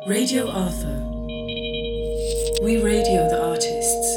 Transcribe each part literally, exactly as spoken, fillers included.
Radio Arthur. We radio the artists.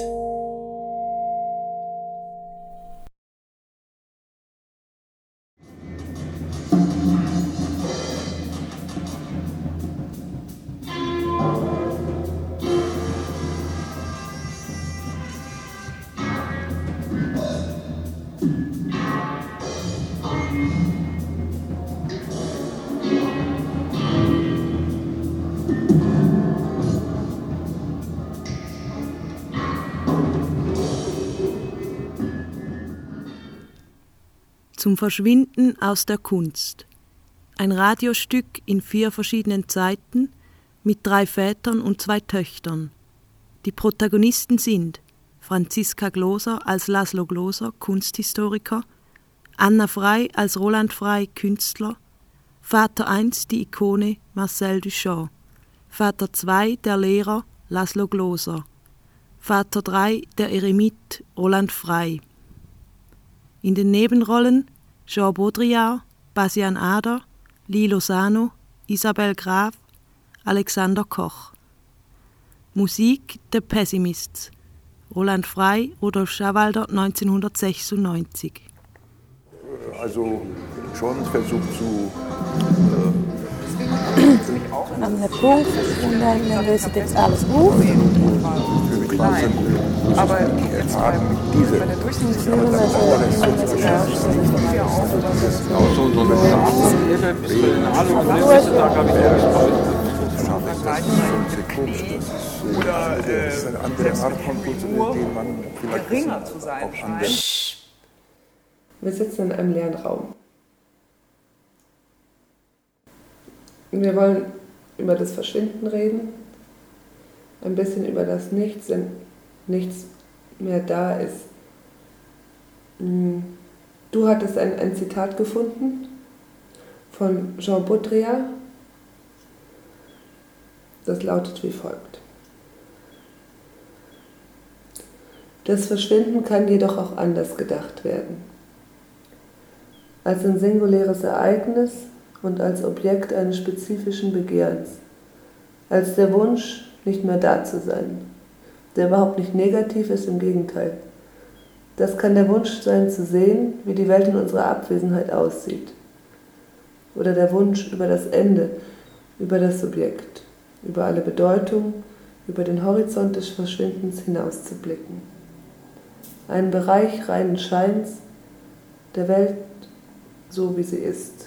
Zum Verschwinden aus der Kunst. Ein Radiostück in vier verschiedenen Zeiten mit drei Vätern und zwei Töchtern. Die Protagonisten sind Franziska Gloser als Laszlo Gloser, Kunsthistoriker, Anna Frey als Roland Frey, Künstler, Vater eins die Ikone Marcel Duchamp, Vater zwei der Lehrer Laszlo Gloser, Vater drei der Eremit Roland Frey. In den Nebenrollen Jean Baudrillard, Basian Ader, Lilo Sano, Isabel Graf, Alexander Koch. Musik The Pessimists, Roland Frey, Rudolf Schawalder, neunzehnhundertsechsundneunzig. Also schon versucht zu... Äh An der Punkt und dann, dann löst jetzt alles auf. Aber jetzt haben diese... Bei der Durchschnittsschule, aber dann das ja auch so eine Berlinale, da gab ich Oder das ist eine andere Art von Kultur, die man vielleicht geringer zu sein scheint. Wir sitzen in einem leeren Raum. Wir wollen über das Verschwinden reden, ein bisschen über das Nichts, wenn nichts mehr da ist. Du hattest ein, ein Zitat gefunden von Jean Baudrillard, das lautet wie folgt. Das Verschwinden kann jedoch auch anders gedacht werden. Als ein singuläres Ereignis und als Objekt eines spezifischen Begehrens. Als der Wunsch, nicht mehr da zu sein, der überhaupt nicht negativ ist, im Gegenteil. Das kann der Wunsch sein, zu sehen, wie die Welt in unserer Abwesenheit aussieht. Oder der Wunsch über das Ende, über das Subjekt, über alle Bedeutung, über den Horizont des Verschwindens hinauszublicken. Einen Bereich reinen Scheins der Welt, so wie sie ist.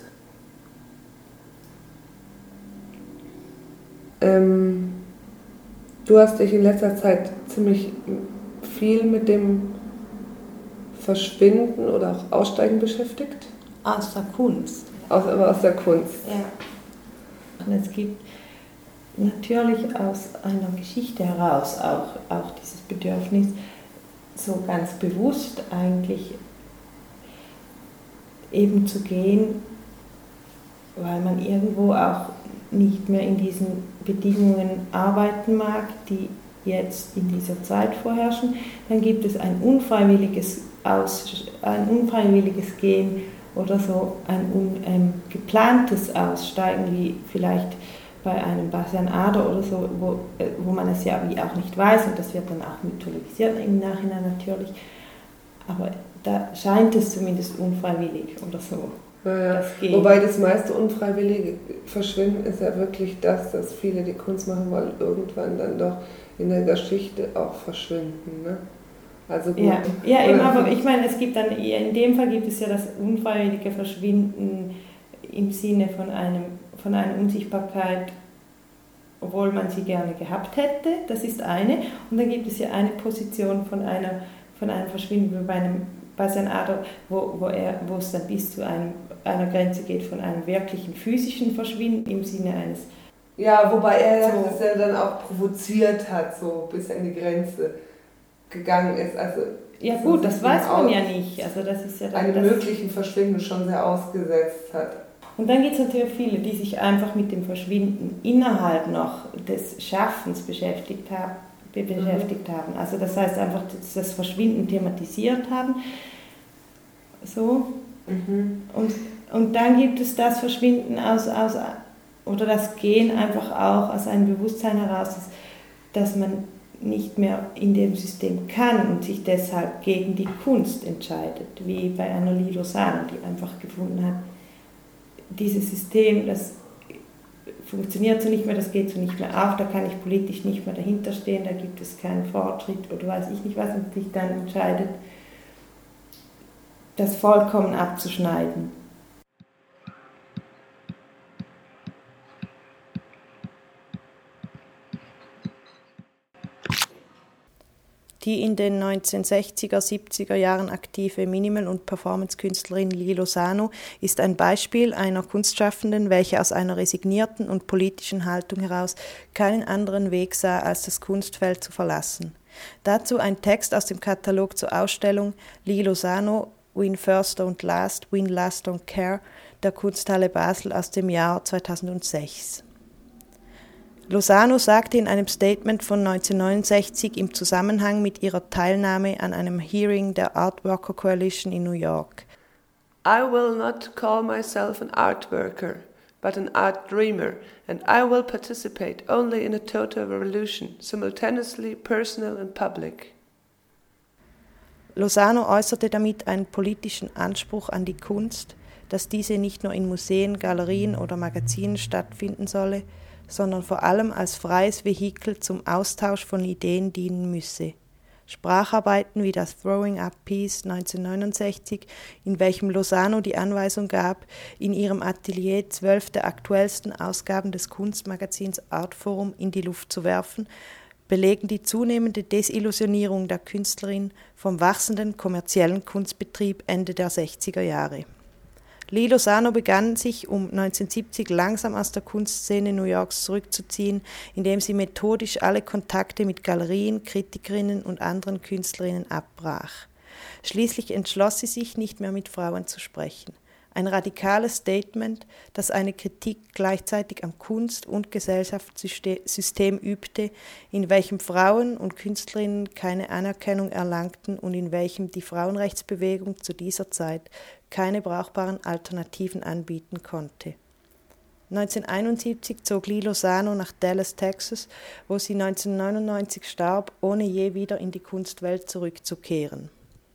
Ähm, du hast dich in letzter Zeit ziemlich viel mit dem Verschwinden oder auch Aussteigen beschäftigt? Aus der Kunst. Aus, aber aus der Kunst. Ja. Und es gibt natürlich aus einer Geschichte heraus auch, auch dieses Bedürfnis, so ganz bewusst eigentlich eben zu gehen, weil man irgendwo auch nicht mehr in diesen Bedingungen arbeiten mag, die jetzt in dieser Zeit vorherrschen. Dann gibt es ein unfreiwilliges, Aus, ein unfreiwilliges Gehen oder so ein ungeplantes ähm, Aussteigen, wie vielleicht bei einem Basian Ader oder so, wo, wo man es ja wie auch nicht weiß, und das wird dann auch mythologisiert im Nachhinein natürlich, aber da scheint es zumindest unfreiwillig oder so. Ja, das wobei das meiste unfreiwillige Verschwinden ist ja wirklich das, dass viele, die Kunst machen wollen, irgendwann dann doch in der Geschichte auch verschwinden. Ne? Also gut. Ja, ja eben, aber ich meine, es gibt dann, in dem Fall gibt es ja das unfreiwillige Verschwinden im Sinne von, einem, von einer Unsichtbarkeit, obwohl man sie gerne gehabt hätte, das ist eine. Und dann gibt es ja eine Position von, einer, von einem Verschwinden wie bei einem Basian Ader, wo, wo, er, wo es dann bis zu einem, einer Grenze geht von einem wirklichen physischen Verschwinden im Sinne eines... Ja, wobei er so, das ja dann auch provoziert hat, so bis er an die Grenze gegangen ist. Also, ja gut, das weiß man ja nicht. Also das ist ja dann einem möglichen Verschwinden schon sehr ausgesetzt hat. Und dann gibt es natürlich viele, die sich einfach mit dem Verschwinden innerhalb noch des Schaffens beschäftigt haben. beschäftigt mhm. haben. Also das heißt einfach das Verschwinden thematisiert haben. So. Mhm. Und, und dann gibt es das Verschwinden aus, aus oder das Gehen einfach auch aus einem Bewusstsein heraus, dass, dass man nicht mehr in dem System kann und sich deshalb gegen die Kunst entscheidet, wie bei Annalie Lozano, die einfach gefunden hat, dieses System, das funktioniert so nicht mehr, das geht so nicht mehr auf, da kann ich politisch nicht mehr dahinter stehen, da gibt es keinen Fortschritt oder weiß ich nicht was, und sich dann entscheidet, das vollkommen abzuschneiden. Die in den neunzehnhundertsechziger, siebziger Jahren aktive Minimal- und Performance-Künstlerin Lili Lozano ist ein Beispiel einer Kunstschaffenden, welche aus einer resignierten und politischen Haltung heraus keinen anderen Weg sah, als das Kunstfeld zu verlassen. Dazu ein Text aus dem Katalog zur Ausstellung Lili Lozano, Win First Don't Last, Win Last Don't Care der Kunsthalle Basel aus dem Jahr zweitausendsechs. Lozano sagte in einem Statement von neunzehnhundertneunundsechzig im Zusammenhang mit ihrer Teilnahme an einem Hearing der Art Worker Coalition in New York: I will not call myself an art worker, but an art dreamer, and I will participate only in a total revolution, simultaneously personal and public. Lozano äußerte damit einen politischen Anspruch an die Kunst, dass diese nicht nur in Museen, Galerien oder Magazinen stattfinden solle, sondern vor allem als freies Vehikel zum Austausch von Ideen dienen müsse. Spracharbeiten wie das Throwing Up Piece neunzehnhundertneunundsechzig, in welchem Lozano die Anweisung gab, in ihrem Atelier zwölf der aktuellsten Ausgaben des Kunstmagazins Artforum in die Luft zu werfen, belegen die zunehmende Desillusionierung der Künstlerin vom wachsenden kommerziellen Kunstbetrieb Ende der sechziger Jahre. Lili Lozano begann sich um neunzehnhundertsiebzig langsam aus der Kunstszene New Yorks zurückzuziehen, indem sie methodisch alle Kontakte mit Galerien, Kritikerinnen und anderen Künstlerinnen abbrach. Schließlich entschloss sie sich, nicht mehr mit Frauen zu sprechen. Ein radikales Statement, das eine Kritik gleichzeitig am Kunst- und Gesellschaftssystem übte, in welchem Frauen und Künstlerinnen keine Anerkennung erlangten und in welchem die Frauenrechtsbewegung zu dieser Zeit keine brauchbaren Alternativen anbieten konnte. neunzehnhunderteinundsiebzig zog Lili Lozano nach Dallas, Texas, wo sie neunzehnhundertneunundneunzig starb, ohne je wieder in die Kunstwelt zurückzukehren.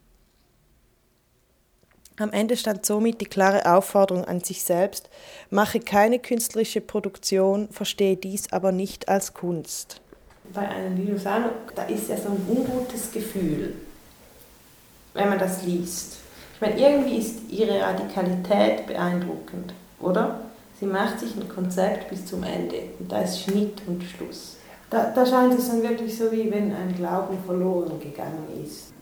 Am Ende stand somit die klare Aufforderung an sich selbst: Mache keine künstlerische Produktion, verstehe dies aber nicht als Kunst. Bei einem Lili Lozano, da ist ja so ein ungutes Gefühl, wenn man das liest. Ich meine, irgendwie ist ihre Radikalität beeindruckend, oder? Sie macht sich ein Konzept bis zum Ende und da ist Schnitt und Schluss. Da, da scheint es dann wirklich so, wie wenn ein Glauben verloren gegangen ist.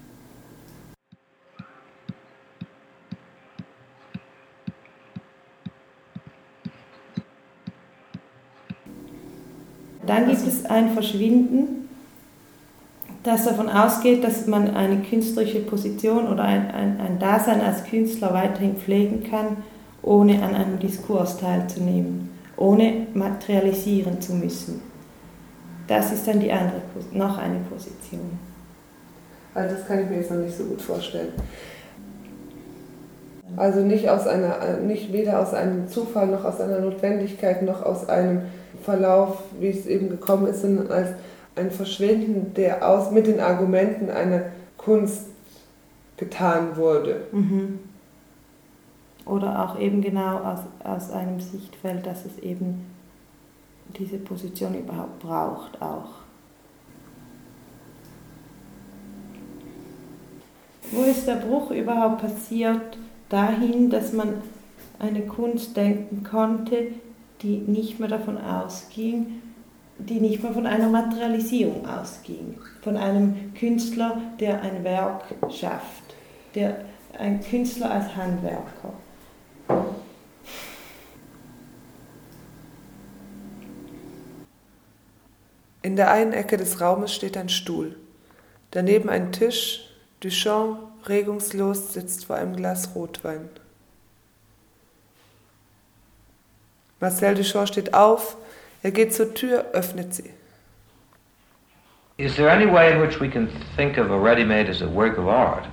Dann gibt es ein Verschwinden, das davon ausgeht, dass man eine künstlerische Position oder ein, ein, ein Dasein als Künstler weiterhin pflegen kann, ohne an einem Diskurs teilzunehmen, ohne materialisieren zu müssen. Das ist dann die andere, noch eine Position. Also das kann ich mir jetzt noch nicht so gut vorstellen. Also nicht, aus einer, nicht weder aus einem Zufall, noch aus einer Notwendigkeit, noch aus einem Verlauf, wie es eben gekommen ist, sondern als ein Verschwinden, der aus, mit den Argumenten einer Kunst getan wurde. Mhm. Oder auch eben genau aus, aus einem Sichtfeld, dass es eben diese Position überhaupt braucht auch. Wo ist der Bruch überhaupt passiert dahin, dass man eine Kunst denken konnte, die nicht mehr davon ausging, die nicht mehr von einer Materialisierung ausging, von einem Künstler, der ein Werk schafft, der ein Künstler als Handwerker. In der einen Ecke des Raumes steht ein Stuhl, daneben ein Tisch. Duchamp, regungslos, sitzt vor einem Glas Rotwein. Marcel Duchamp steht auf, er geht zur Tür, öffnet sie. Is there any way in which we can think of a ready-made as a work of art?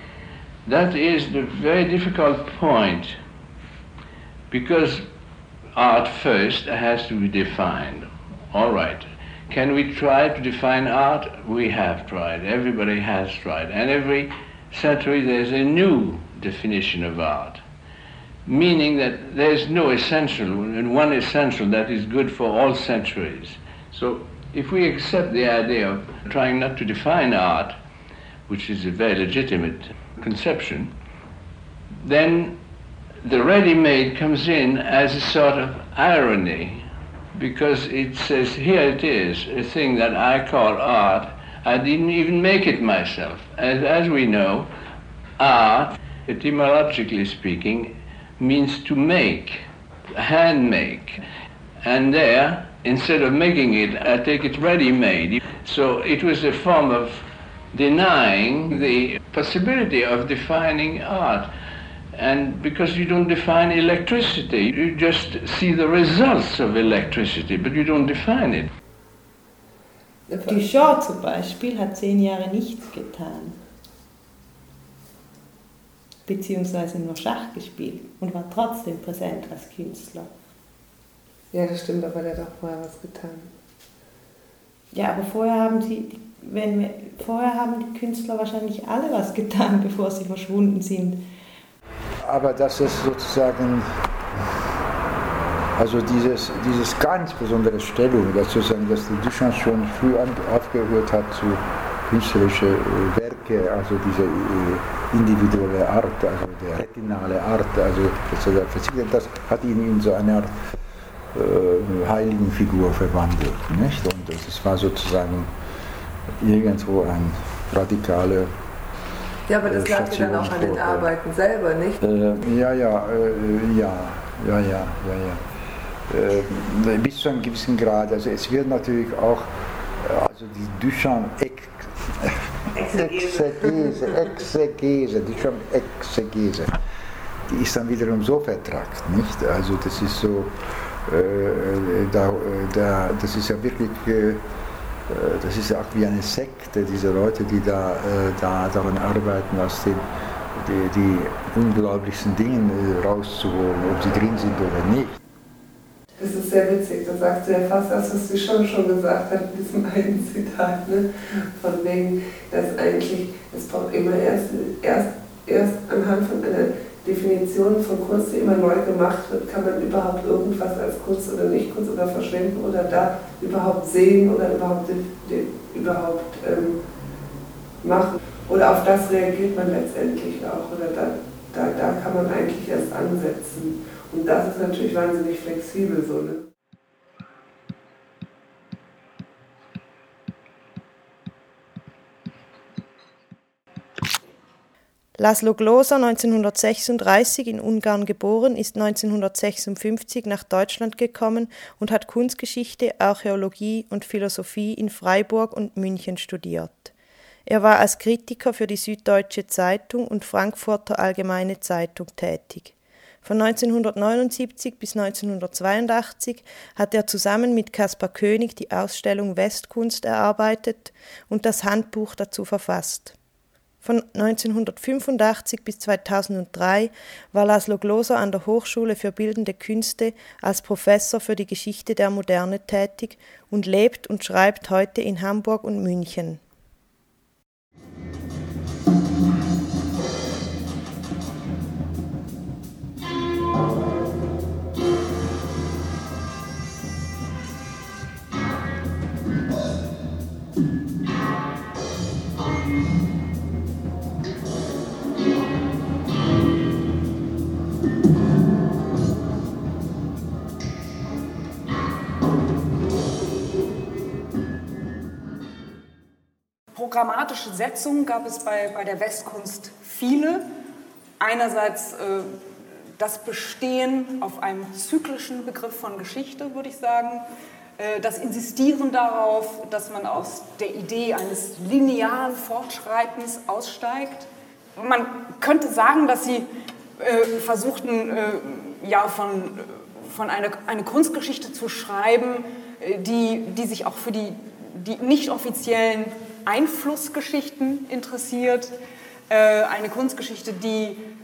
That is the very difficult point, because art first has to be defined. All right. Can we try to define art? We have tried. Everybody has tried. And every century there's a new definition of art, meaning that there's no essential, and one essential that is good for all centuries. So if we accept the idea of trying not to define art, which is a very legitimate conception, then the ready-made comes in as a sort of irony, because it says, here it is, a thing that I call art. I didn't even make it myself. As, as we know, art, etymologically speaking, means to make, hand make. And there, instead of making it, I take it ready-made. So it was a form of denying the possibility of defining art. And because you don't define electricity, you just see the results of electricity, but you don't define it. Duchamp zum Beispiel hat zehn Jahre nichts getan, beziehungsweise nur Schach gespielt und war trotzdem präsent als Künstler. Ja, das stimmt, aber der hat auch vorher was getan. Ja, aber vorher haben sie, wenn wir, vorher haben die Künstler wahrscheinlich alle was getan, bevor sie verschwunden sind. Aber das ist sozusagen, also dieses, dieses ganz besondere Stellung, dass, sozusagen, dass Duchamp schon früh an, aufgehört hat zu künstlerischen äh, Werke, also diese äh, individuelle Art, also der retinale Art, also das, das hat ihn in so eine Art äh, Heiligenfigur verwandelt, nicht? Und es war sozusagen irgendwo ein radikaler. Ja, aber das lag ja dann auch an den Arbeiten selber, nicht? Äh, ja, ja, äh, ja, ja, ja, ja, ja. Äh, bis zu einem gewissen Grad. Also es wird natürlich auch, also die Duchamp-Exegese, Exegese, Duchamp-Exegese, die ist dann wiederum so vertrackt, nicht? Also das ist so, äh, da, da, das ist ja wirklich... Äh, Das ist ja auch wie eine Sekte, diese Leute, die da, äh, da daran arbeiten, aus den die, die unglaublichsten Dingen äh, rauszuholen, ob sie drin sind oder nicht. Das ist sehr witzig, da sagst du ja fast das, was Duchamp schon gesagt hat, in diesem einen Zitat, ne? Von wegen, dass eigentlich, es braucht immer erst, erst, erst anhand von einer Definition von Kunst, die immer neu gemacht wird, kann man überhaupt irgendwas als Kunst oder nicht Kunst oder verschwenden oder da überhaupt sehen oder überhaupt, überhaupt ähm, machen. Oder auf das reagiert man letztendlich auch. Oder da, da, da kann man eigentlich erst ansetzen. Und das ist natürlich wahnsinnig flexibel so, ne? Laszlo Gloser, neunzehnhundertsechsunddreißig in Ungarn geboren, ist neunzehnhundertsechsundfünfzig nach Deutschland gekommen und hat Kunstgeschichte, Archäologie und Philosophie in Freiburg und München studiert. Er war als Kritiker für die Süddeutsche Zeitung und Frankfurter Allgemeine Zeitung tätig. Von neunzehnhundertneunundsiebzig bis neunzehnhundertzweiundachtzig hat er zusammen mit Caspar Koenig die Ausstellung Westkunst erarbeitet und das Handbuch dazu verfasst. Von neunzehnhundertfünfundachtzig bis zweitausenddrei war Laszlo Gloser an der Hochschule für Bildende Künste als Professor für die Geschichte der Moderne tätig und lebt und schreibt heute in Hamburg und München. Programmatische Setzungen gab es bei, bei der Westkunst viele. Einerseits äh, das Bestehen auf einem zyklischen Begriff von Geschichte, würde ich sagen. Äh, das Insistieren darauf, dass man aus der Idee eines linearen Fortschreitens aussteigt. Man könnte sagen, dass sie äh, versuchten, äh, ja, von, von einer eine Kunstgeschichte zu schreiben, äh, die, die sich auch für die, die nicht offiziellen Einflussgeschichten interessiert, eine Kunstgeschichte, die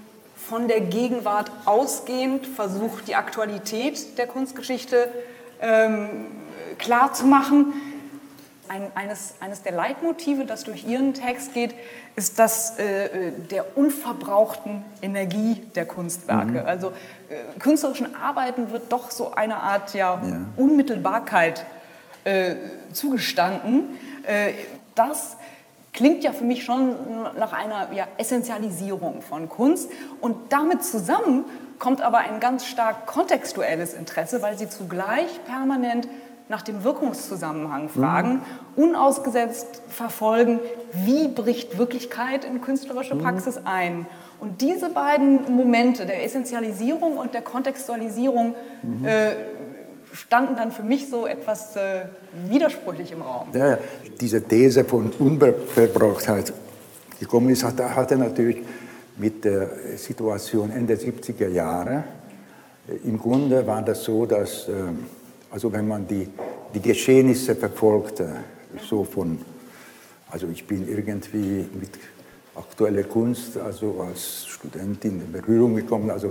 von der Gegenwart ausgehend versucht, die Aktualität der Kunstgeschichte ähm, klarzumachen. Ein, eines, eines der Leitmotive, das durch Ihren Text geht, ist das äh, der unverbrauchten Energie der Kunstwerke. Mhm. Also äh, künstlerischen Arbeiten wird doch so eine Art ja, ja. Unmittelbarkeit äh, zugestanden. Äh, das klingt ja für mich schon nach einer ja, Essentialisierung von Kunst. Und damit zusammen kommt aber ein ganz stark kontextuelles Interesse, weil Sie zugleich permanent nach dem Wirkungszusammenhang fragen, mhm. unausgesetzt verfolgen, wie bricht Wirklichkeit in künstlerische Praxis mhm. ein. Und diese beiden Momente der Essentialisierung und der Kontextualisierung mhm. äh, standen dann für mich so etwas äh, widersprüchlich im Raum. Ja, diese These von Unverbrauchtheit gekommen ist, hatte, hatte natürlich mit der Situation Ende siebziger Jahre, äh, im Grunde war das so, dass äh, also wenn man die, die Geschehnisse verfolgte, so von, also ich bin irgendwie mit aktueller Kunst, also als Studentin in Berührung gekommen, also,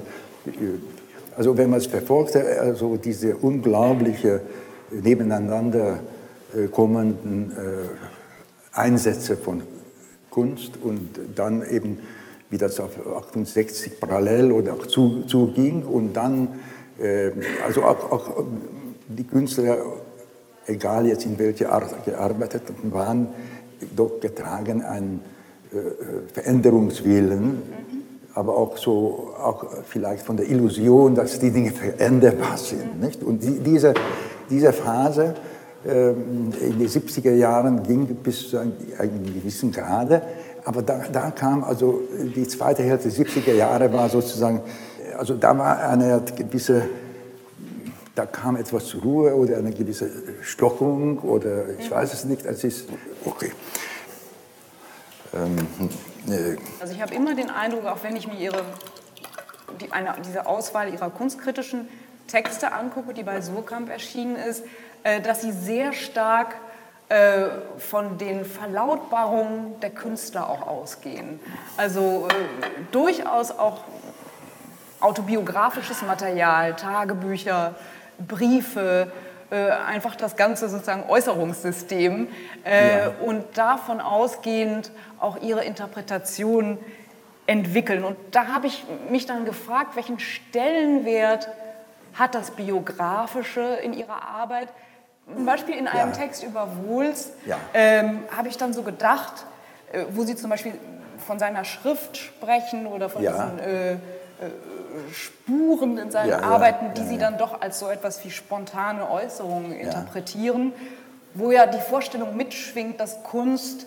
also wenn man es verfolgte, also diese unglaubliche nebeneinander kommenden Einsätze von Kunst und dann eben, wie das auf achtundsechzig parallel oder auch zuging zu und dann, also auch, auch die Künstler, egal jetzt in welcher Art gearbeitet waren, doch getragen einen äh, Veränderungswillen, mhm. aber auch so, auch vielleicht von der Illusion, dass die Dinge veränderbar sind. Nicht? Und die, diese, diese Phase äh, in den siebziger Jahren ging bis zu einem, einem gewissen Grade, aber da, da kam also die zweite Hälfte der siebziger Jahre war sozusagen, also da war eine gewisse Da kam etwas zur Ruhe oder eine gewisse Stockung oder ich weiß es nicht. Es ist okay. Ähm, äh. Also ich habe immer den Eindruck, auch wenn ich mir ihre, die, eine, diese Auswahl ihrer kunstkritischen Texte angucke, die bei Suhrkamp erschienen ist, äh, dass sie sehr stark äh, von den Verlautbarungen der Künstler auch ausgehen. Also äh, durchaus auch autobiografisches Material, Tagebücher, Briefe, äh, einfach das ganze sozusagen Äußerungssystem äh, ja. und davon ausgehend auch ihre Interpretation entwickeln. Und da habe ich mich dann gefragt, welchen Stellenwert hat das Biografische in ihrer Arbeit? Zum Beispiel in einem ja. Text über Wohls ja. ähm, habe ich dann so gedacht, äh, wo Sie zum Beispiel von seiner Schrift sprechen oder von ja. diesen äh, äh, Spuren in seinen ja, Arbeiten, ja, die ja, Sie dann doch als so etwas wie spontane Äußerungen ja. interpretieren, wo ja die Vorstellung mitschwingt, dass Kunst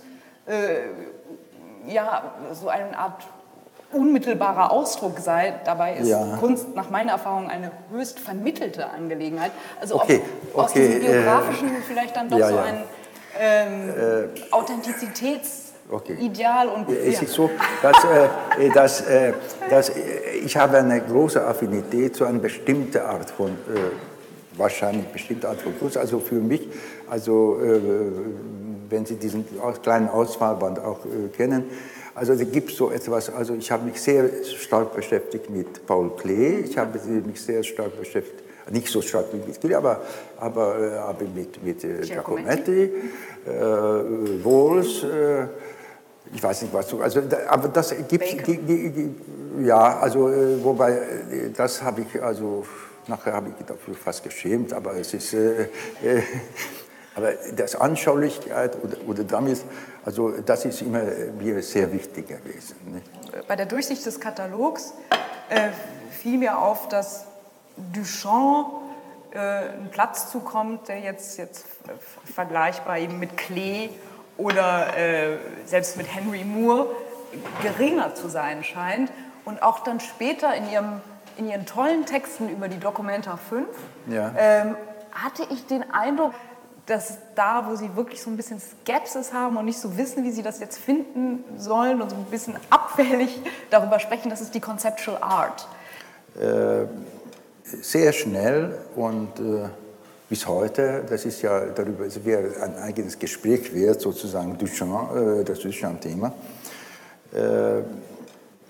äh, ja so eine Art unmittelbarer Ausdruck sei. Dabei ist ja. Kunst nach meiner Erfahrung eine höchst vermittelte Angelegenheit. Also okay. ob, aus okay. diesem Biografischen äh, vielleicht dann doch ja, so ja. ein ähm, äh, Authentizitäts- Okay. Ideal und es ja. ist so, dass, äh, dass, äh, dass ich habe eine große Affinität zu einer bestimmten Art von, äh, wahrscheinlich bestimmte Art von Kunst. Also für mich, also äh, wenn Sie diesen kleinen Auswahlband auch äh, kennen, also da gibt es so etwas, also ich habe mich sehr stark beschäftigt mit Paul Klee, ich habe mich sehr stark beschäftigt, nicht so stark wie mit Klee, aber, aber, aber mit, mit äh, Giacometti, äh, Wohls, äh, ich weiß nicht, was du, also, aber das gibt ja, also, wobei, das habe ich, also, nachher habe ich dafür fast geschämt, aber es ist, äh, äh, aber das Anschaulichkeit oder, oder damit, also, das ist immer mir sehr wichtig gewesen. Nicht? Bei der Durchsicht des Katalogs äh, fiel mir auf, dass Duchamp äh, einen Platz zukommt, der jetzt, jetzt vergleichbar eben mit Klee oder äh, selbst mit Henry Moore geringer zu sein scheint. Und auch dann später in, ihrem, in ihren tollen Texten über die Documenta fünf ja. ähm, hatte ich den Eindruck, dass da, wo sie wirklich so ein bisschen Skepsis haben und nicht so wissen, wie sie das jetzt finden sollen und so ein bisschen abfällig darüber sprechen, das ist die Conceptual Art. Äh, sehr schnell und äh bis heute, das ist ja darüber, es wäre ein eigenes Gespräch wert, sozusagen Duchamp, äh, das Duchamp-Thema. Äh,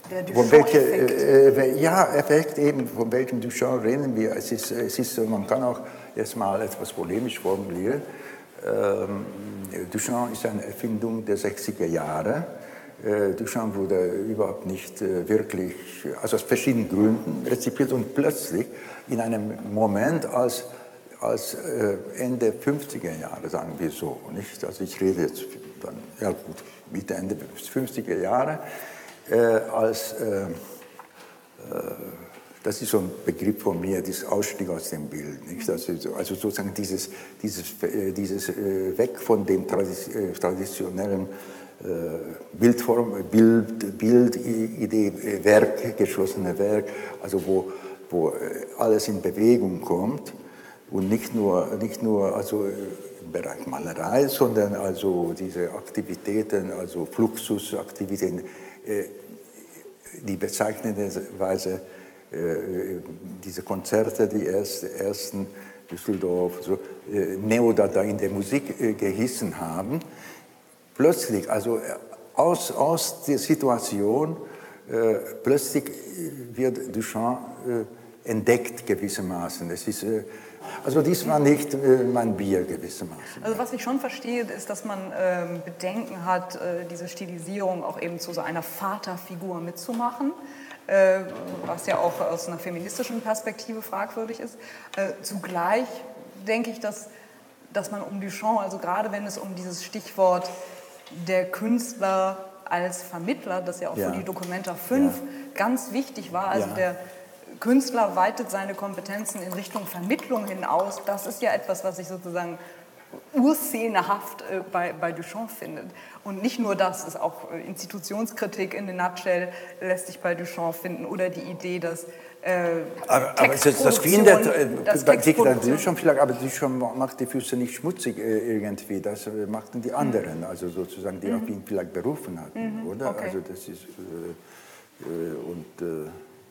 Der Von welche, Duchamp-Effekt. äh, ja, Effekt eben, von welchem Duchamp reden wir? Es ist, es ist, man kann auch erstmal etwas polemisch formulieren. Ähm, Duchamp ist eine Erfindung der sechziger Jahre. Äh, Duchamp wurde überhaupt nicht äh, wirklich, also aus verschiedenen Gründen rezipiert und plötzlich in einem Moment als, als äh, Ende fünfziger Jahre, sagen wir so, nicht? Also ich rede jetzt dann, ja gut, Mitte, Ende fünfziger Jahre, äh, als, äh, äh, das ist so ein Begriff von mir, dieses Ausstieg aus dem Bild, nicht? Also, also sozusagen dieses, dieses, äh, dieses äh, Weg von dem Tradis äh, traditionellen äh, Bildform, Bild, Bildidee, äh, Werk, geschlossene Werk, also wo, wo alles in Bewegung kommt und nicht nur, nicht nur also im Bereich Malerei, sondern also diese Aktivitäten, also Fluxusaktivitäten, äh, die bezeichnenderweise diese Konzerte, die ersten Düsseldorf, so, Neodada in der Musik gehissen haben, plötzlich, also aus, aus der Situation, äh, plötzlich wird Duchamp äh, entdeckt gewissermaßen. Es ist, äh, also dies war nicht äh, mein Bier gewissermaßen. Also was ich schon verstehe, ist, dass man äh, Bedenken hat, äh, diese Stilisierung auch eben zu so einer Vaterfigur mitzumachen. Äh, was ja auch aus einer feministischen Perspektive fragwürdig ist. Äh, zugleich denke ich, dass, dass man um Duchamp, also gerade wenn es um dieses Stichwort der Künstler als Vermittler, das ja auch ja. für die Documenta fünf ja. ganz wichtig war, also ja. der Künstler weitet seine Kompetenzen in Richtung Vermittlung hinaus, das ist ja etwas, was ich sozusagen urszenehaft äh, bei, bei Duchamp findet. Und nicht nur das, ist auch äh, Institutionskritik in der Nutshell lässt sich bei Duchamp finden oder die Idee, dass äh, aber, aber das, das findet, äh, das Duchamp vielleicht, aber Duchamp macht die Füße nicht schmutzig äh, irgendwie, das äh, machten die anderen, mhm. also sozusagen, die mhm. auf ihn vielleicht berufen hatten, mhm. oder? Okay. Also das ist, äh, äh, und äh,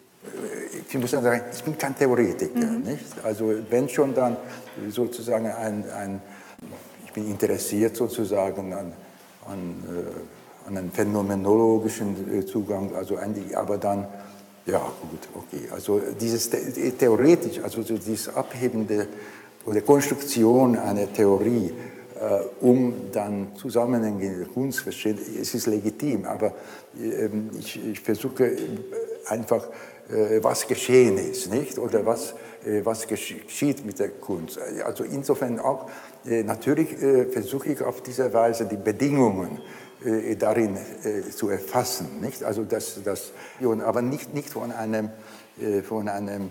ich muss sagen, ich bin kein Theoretiker, mhm. nicht? Also wenn schon dann sozusagen ein, ein ich bin interessiert sozusagen an, an, äh, an einen phänomenologischen äh, Zugang, also eigentlich, aber dann, ja gut, okay, also dieses The theoretisch, also so dieses abhebende oder Konstruktion einer Theorie, äh, um dann Zusammenhänge der Kunst zu verstehen, es ist legitim, aber äh, ich, ich versuche einfach, äh, was geschehen ist, nicht? Oder was, äh, was geschieht mit der Kunst. Also insofern auch, äh, natürlich äh, versuche ich auf diese Weise die Bedingungen äh, darin äh, zu erfassen, nicht? Also das, das, aber nicht, nicht von einem, äh, von einem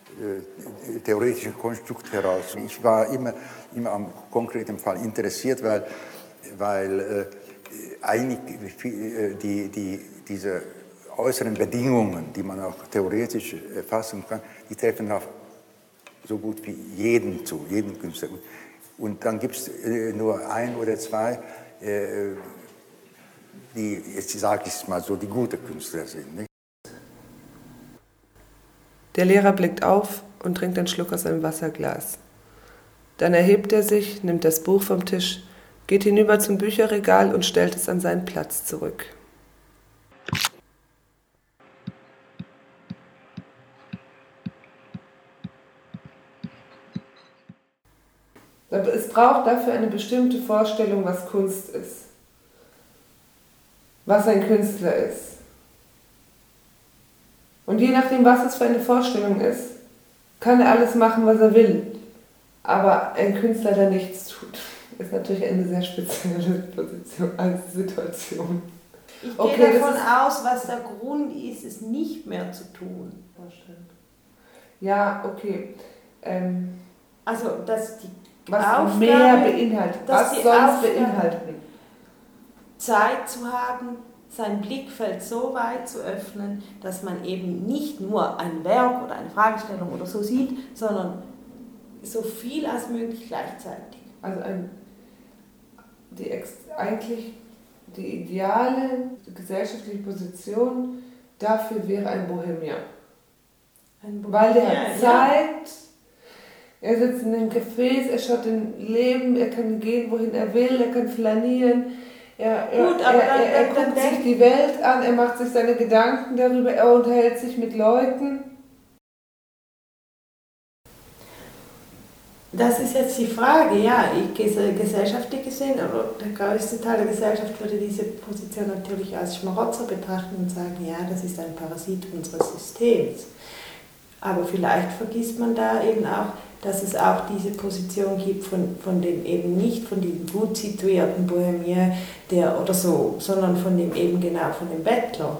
äh, theoretischen Konstrukt heraus. Ich war immer, immer am konkreten Fall interessiert, weil, weil äh, eigentlich die, die, diese äußeren Bedingungen, die man auch theoretisch erfassen kann, die treffen auf so gut wie jeden zu, jeden Künstler. Und dann gibt es nur ein oder zwei, die, jetzt sage ich es mal so, die gute Künstler sind. Nicht? Der Lehrer blickt auf und trinkt einen Schluck aus einem Wasserglas. Dann erhebt er sich, nimmt das Buch vom Tisch, geht hinüber zum Bücherregal und stellt es an seinen Platz zurück. Es braucht dafür eine bestimmte Vorstellung, was Kunst ist, was ein Künstler ist. Und je nachdem, was es für eine Vorstellung ist, kann er alles machen, was er will. Aber ein Künstler, der nichts tut, ist natürlich eine sehr spezielle Position, als Situation. Ich okay, gehe davon aus, was der Grund ist, es nicht mehr zu tun. Ja, okay. Ähm, also, dass die was Aufgabe, mehr beinhaltet, was die soll es Aufgabe, beinhalten? Zeit zu haben, sein Blickfeld so weit zu öffnen, dass man eben nicht nur ein Werk oder eine Fragestellung oder so sieht, sondern so viel als möglich gleichzeitig. Also ein, die, eigentlich die ideale gesellschaftliche Position dafür wäre ein Bohemian. Ein Bohemian, weil der hat Zeit, ja. Er sitzt in den Cafés, er schaut dem Leben, er kann gehen, wohin er will, er kann flanieren, Er, er, Gut, aber er, dann- er, er dann- dann guckt sich denk- die Welt an, er macht sich seine Gedanken darüber, er unterhält sich mit Leuten. Das ist jetzt die Frage, ja, ich, ges- gesellschaftlich gesehen, aber der größte Teil der Gesellschaft würde diese Position natürlich als Schmarotzer betrachten und sagen, ja, das ist ein Parasit unseres Systems. Aber vielleicht vergisst man da eben auch, dass es auch diese Position gibt von, von dem eben nicht von dem gut situierten Bohemier, der oder so, sondern von dem eben genau von dem Bettler.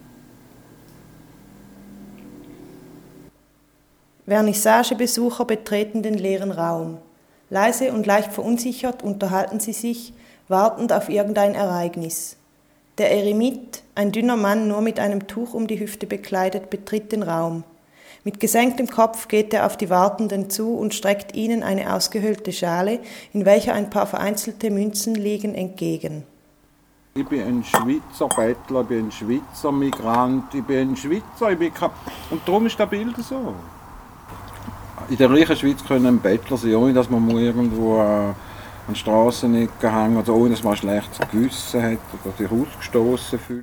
Vernissagebesucher betreten den leeren Raum. Leise und leicht verunsichert unterhalten sie sich, wartend auf irgendein Ereignis. Der Eremit, ein dünner Mann nur mit einem Tuch um die Hüfte bekleidet, betritt den Raum. Mit gesenktem Kopf geht er auf die Wartenden zu und streckt ihnen eine ausgehöhlte Schale, in welcher ein paar vereinzelte Münzen liegen, entgegen. Ich bin ein Schweizer Bettler, ich bin ein Schweizer Migrant, ich bin ein Schweizer, ich bin kein... Und darum ist das Bild so. In der reichen Schweiz können ein Bettler sein, ohne dass man irgendwo an die Strassenecke hängen oder ohne dass man ein schlechtes Gewissen hat oder sich ausgestoßen fühlt.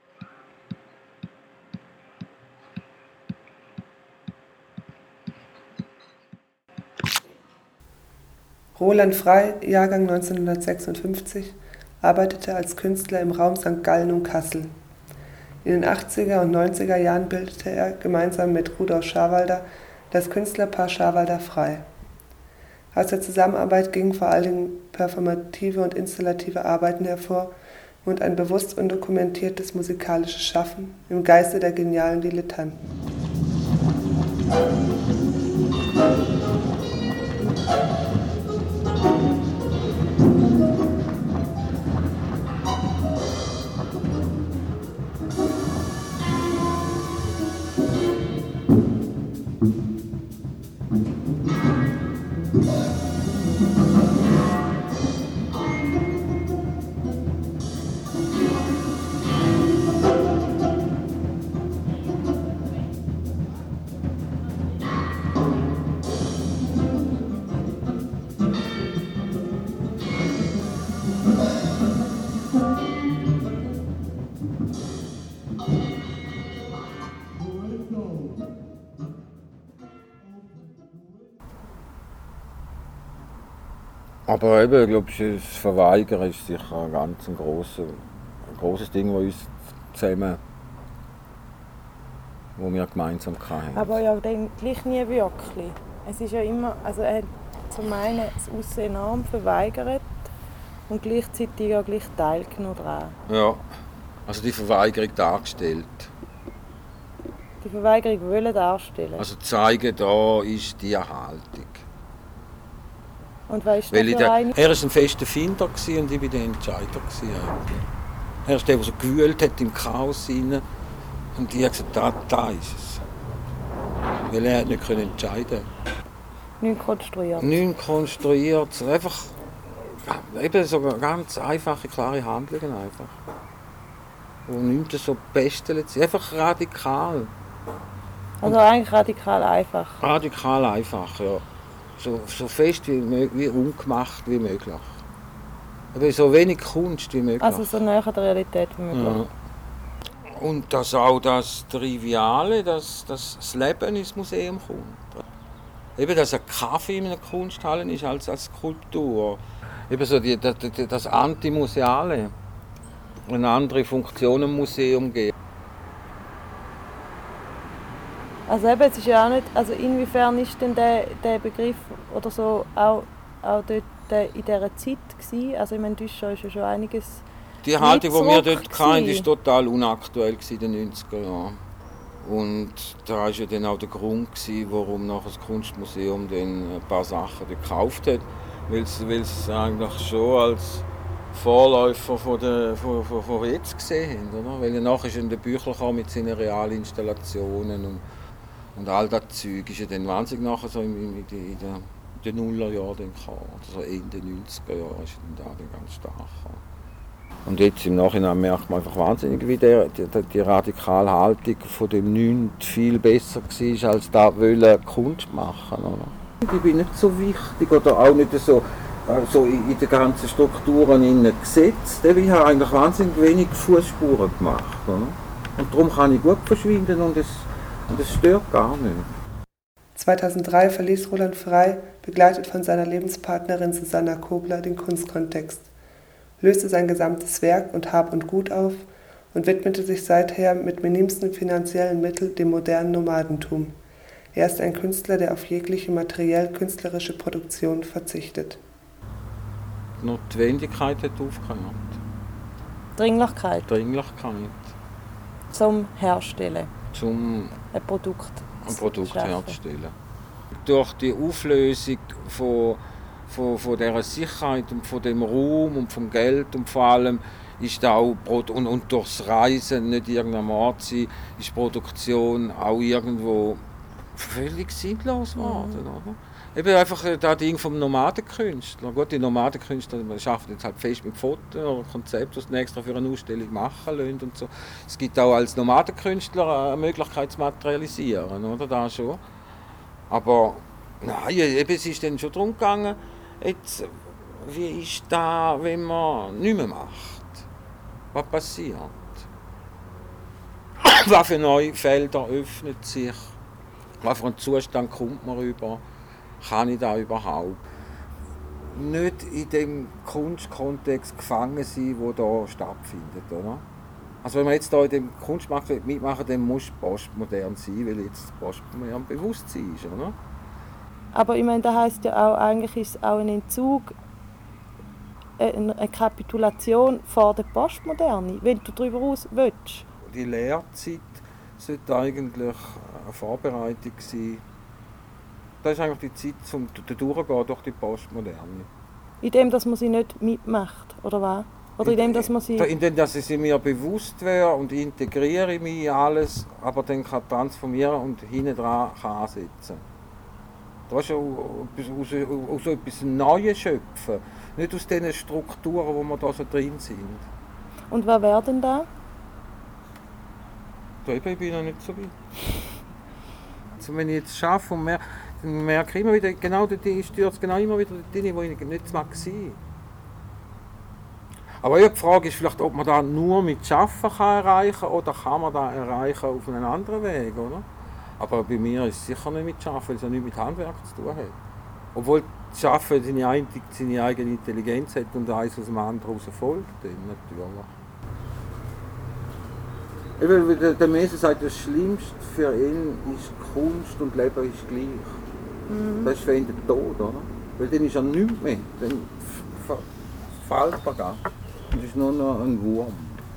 Roland Frey, Jahrgang neunzehnhundertsechsundfünfzig, arbeitete als Künstler im Raum Sankt Gallen und Kassel. In den achtziger und neunziger Jahren bildete er gemeinsam mit Rudolf Scharwalder das Künstlerpaar Scharwalder-Frey. Aus der Zusammenarbeit gingen vor allem performative und installative Arbeiten hervor und ein bewusst und dokumentiertes musikalisches Schaffen im Geiste der genialen Dilettanten. Aber eben, ich glaube, das Verweigern ist sicher ein ganz ein grosses, ein grosses Ding, das uns zusammen, wo wir gemeinsam hatten. Aber ja, dann gleich nie wirklich. Es ist ja immer, also er hat zum einen das Aussen enorm verweigert und gleichzeitig ja gleich teilgenommen daran. Ja, also die Verweigerung dargestellt. Die Verweigerung wollen darstellen. Also zeigen, da ist die Erhaltung. Und was ist Weil das ich für der, eine? er war ein fester Finder und ich war der Entscheider. Er ist der, der so gewühlt hat im Chaos hinein. Und ich habe gesagt, da, da ist es. Weil er nicht entscheiden konnte. Nicht konstruiert. Nicht konstruiert. Einfach eben so ganz einfache, klare Handlungen. Einfach. Und nichts so bestelt. Einfach radikal. Also eigentlich radikal einfach. Radikal einfach, ja. So, so fest wie möglich, wie ungemacht wie möglich. Aber so wenig Kunst wie möglich. Also so näher der Realität wie möglich. Ja. Und dass auch das Triviale, dass, dass das Leben ins Museum kommt. Eben, dass ein Kaffee in einer Kunsthalle ist als, als Skulptur. Eben so die, das, das Antimuseale. Eine andere Funktion im Museum geben. Also eben, es ist ja auch nicht, also inwiefern ist denn der, der Begriff oder so auch, auch dort in dieser Zeit gewesen? Also ich meine, Duchamp ist ja schon einiges. Die Haltung, die wir dort hatten, gewesen. war total unaktuell in den neunziger Jahren. Und da war ja dann auch der Grund, warum nachher das Kunstmuseum dann ein paar Sachen gekauft hat. Weil es eigentlich schon als Vorläufer von, der, von, von, von jetzt gesehen haben. Oder? Weil nachher ist in den Büchern kam mit seinen Realinstallationen und, und all das Zeug ist ja dann wahnsinnig nachher so in, in, in, in den Nullerjahren gekommen. Also in den neunziger Jahren ist dann da dann ganz stark gekommen. Und jetzt im Nachhinein merkt man einfach wahnsinnig, wie der, die, die radikale Haltung von dem Nichts viel besser war, als da wollen Kunst machen. Oder? Ich bin nicht so wichtig oder auch nicht so also in den ganzen Strukturen innen gesetzt. Ich habe eigentlich wahnsinnig wenig Fußspuren gemacht. Oder? Und darum kann ich gut verschwinden und es, und es stört gar nicht. zweitausenddrei verließ Roland Frey, begleitet von seiner Lebenspartnerin Susanna Kobler, den Kunstkontext, löste sein gesamtes Werk und Hab und Gut auf und widmete sich seither mit minimsten finanziellen Mitteln dem modernen Nomadentum. Er ist ein Künstler, der auf jegliche materiell-künstlerische Produktion verzichtet. Die Notwendigkeit hat aufgehört. Dringlichkeit. Dringlichkeit. Zum Herstellen. Zum ein Produkt, ein Produkt herzustellen. Durch die Auflösung von, von, von dieser Sicherheit und von dem Raum und vom Geld und vor allem ist auch und, und durchs Reisen nicht irgendein Ort sein, ist die Produktion auch irgendwo völlig sinnlos geworden. Mhm. Oder? Eben einfach das Ding vom Nomadenkünstler. Gut, die Nomadenkünstler arbeiten jetzt halt fest mit Fotos oder Konzepten, das sie extra für eine Ausstellung machen lassen und so. Es gibt auch als Nomadenkünstler eine Möglichkeit zu materialisieren, oder? Das schon. Aber nein, eben, es ist dann schon darum gegangen, jetzt, wie ist das, wenn man nichts mehr macht? Was passiert? Was für neue Felder öffnen sich? Was für einen Zustand kommt man rüber? Kann ich da überhaupt nicht in dem Kunstkontext gefangen sein, der hier stattfindet, oder? Also wenn man jetzt hier in dem Kunstmarkt mitmachen will, dann muss es postmodern sein, weil jetzt postmodern Bewusstsein ist, oder? Aber ich meine, das heisst ja auch, eigentlich ist es auch ein Entzug, eine Kapitulation vor der Postmoderne, wenn du darüber raus willst. Die Lehrzeit sollte eigentlich eine Vorbereitung sein. Das ist eigentlich die Zeit, um durchzugehen durch die Postmoderne. In dem, dass man sie nicht mitmacht, oder was? Oder in dem, dass man sie... In dem, dass ich sie mir bewusst wäre und integriere mich in alles, aber dann kann transformieren und hinten dran kann ansetzen. Das ist aus, aus so etwas Neues schöpfen. Nicht aus den Strukturen, wo wir da so drin sind. Und was wäre denn da? Da ich bin noch nicht so weit. Also wenn ich jetzt schaffe und merke, dann merke ich immer wieder, genau ich stürze genau immer wieder dort, wo ich nicht mag sein. Aber die Frage ist vielleicht, ob man das nur mit Schaffen kann erreichen kann oder kann man das erreichen auf einem anderen Weg, oder? Aber bei mir ist es sicher nicht mit Schaffen, weil es ja nichts mit Handwerk zu tun hat. Obwohl das Schaffen seine, seine eigene Intelligenz hat und eins aus dem anderen heraus folgt, dann natürlich. Eben, der Mese sagt, das Schlimmste für ihn ist Kunst und Leben ist gleich. Mhm. Das ist für ihn der Tod, oder? Weil dann ist er nichts mehr. Dann fällt er gar. Und ist nur noch ein Wurm.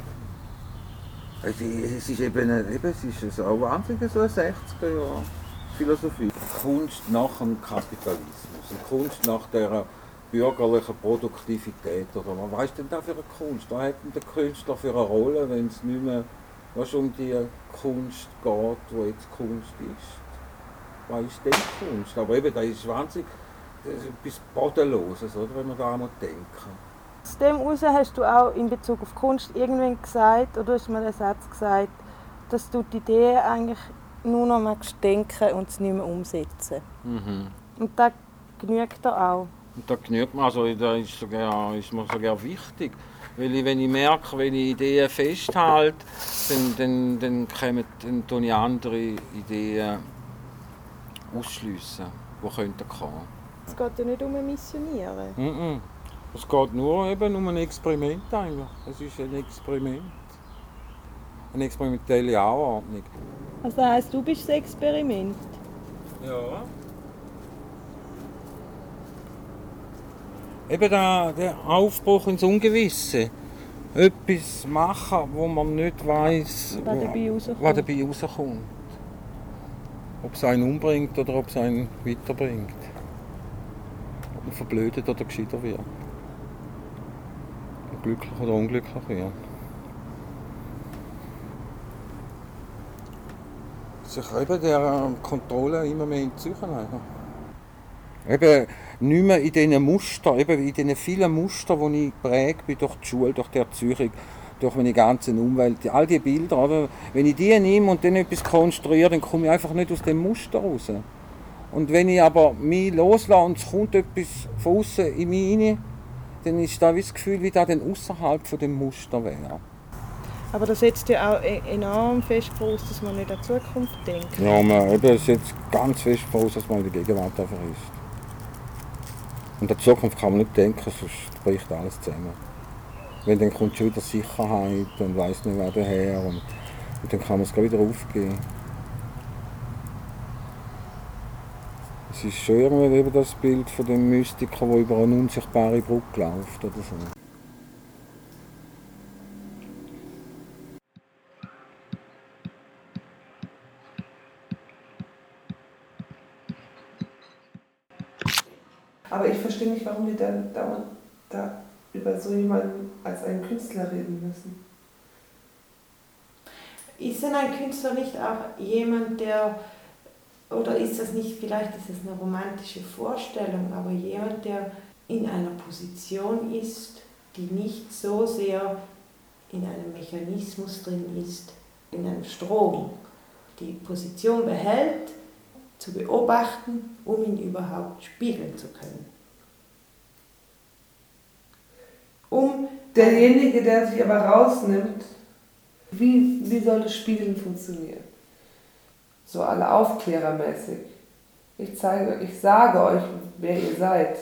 Es ist eben, eben es ist so wahnsinnig so eine sechziger Jahre Philosophie. Kunst nach dem Kapitalismus und Kunst nach der bürgerlichen Produktivität. Oder was ist denn da für eine Kunst? Was hat denn der Künstler für eine Rolle, wenn es nicht mehr was um die Kunst geht, die jetzt Kunst ist? Was ist denn Kunst? Aber eben, das ist wahnsinnig, das ist etwas Bodenloses, oder, wenn man da einmal denken. Aus dem heraus hast du auch in Bezug auf Kunst irgendwann gesagt, oder du hast mir den Satz gesagt, dass du die Idee eigentlich nur noch magst denken und es nicht mehr umsetzen. Mhm. Und das genügt dir auch. Und das genügt mir, also das ist, sogar, ist mir sogar wichtig. Weil ich, wenn ich merke, wenn ich Ideen festhalte, dann, dann, dann kommen dann tue ich andere Ideen ausschliessen, die könnten kommen. Es geht ja nicht um ein Missionieren. Mm-mm. Es geht nur eben um ein Experiment eigentlich. Es ist ein Experiment. Eine experimentelle Anordnung. Also das heisst, du bist das Experiment? Ja. Eben der, der Aufbruch ins Ungewisse. Etwas machen, wo man nicht weiss, was dabei rauskommt. Was dabei rauskommt. Ob es einen umbringt oder ob es einen weiterbringt. Ob man verblödet oder gescheiter wird. Glücklich oder unglücklich wird. Sich eben der Kontrolle immer mehr entziehen. Eben nicht mehr in diesen Mustern, eben in diesen vielen Mustern, die ich geprägt bin durch die Schule, durch die Erziehung, durch meine ganze Umwelt, all diese Bilder, oder? Wenn ich die nehme und dann etwas konstruiere, dann komme ich einfach nicht aus dem Muster raus. Und wenn ich aber mich loslasse und es kommt etwas von außen in mich rein, dann ist da wie das Gefühl, wie das dann außerhalb von dem Muster wäre. Aber das setzt ja auch enorm fest voraus, dass man nicht an die Zukunft denkt. Ja, man eben setzt ganz fest voraus, dass man in der Gegenwart einfach ist. Und an die Zukunft kann man nicht denken, sonst bricht alles zusammen. Weil dann kommt schon wieder Sicherheit und weiss nicht wer daher und, und dann kann man es wieder aufgeben. Es ist schon irgendwie eben das Bild von dem Mystiker, der über eine unsichtbare Brücke läuft oder so. Aber ich verstehe nicht, warum wir dann dauernd da über so jemanden als einen Künstler reden müssen. Ist denn ein Künstler nicht auch jemand, der, oder ist das nicht, vielleicht ist es eine romantische Vorstellung, aber jemand, der in einer Position ist, die nicht so sehr in einem Mechanismus drin ist, in einem Strom, die Position behält, zu beobachten, um ihn überhaupt spiegeln zu können. Um derjenige, der sich aber rausnimmt, wie, wie soll das Spiegeln funktionieren? So alle aufklärermäßig. Ich zeige, ich sage euch, wer ihr seid.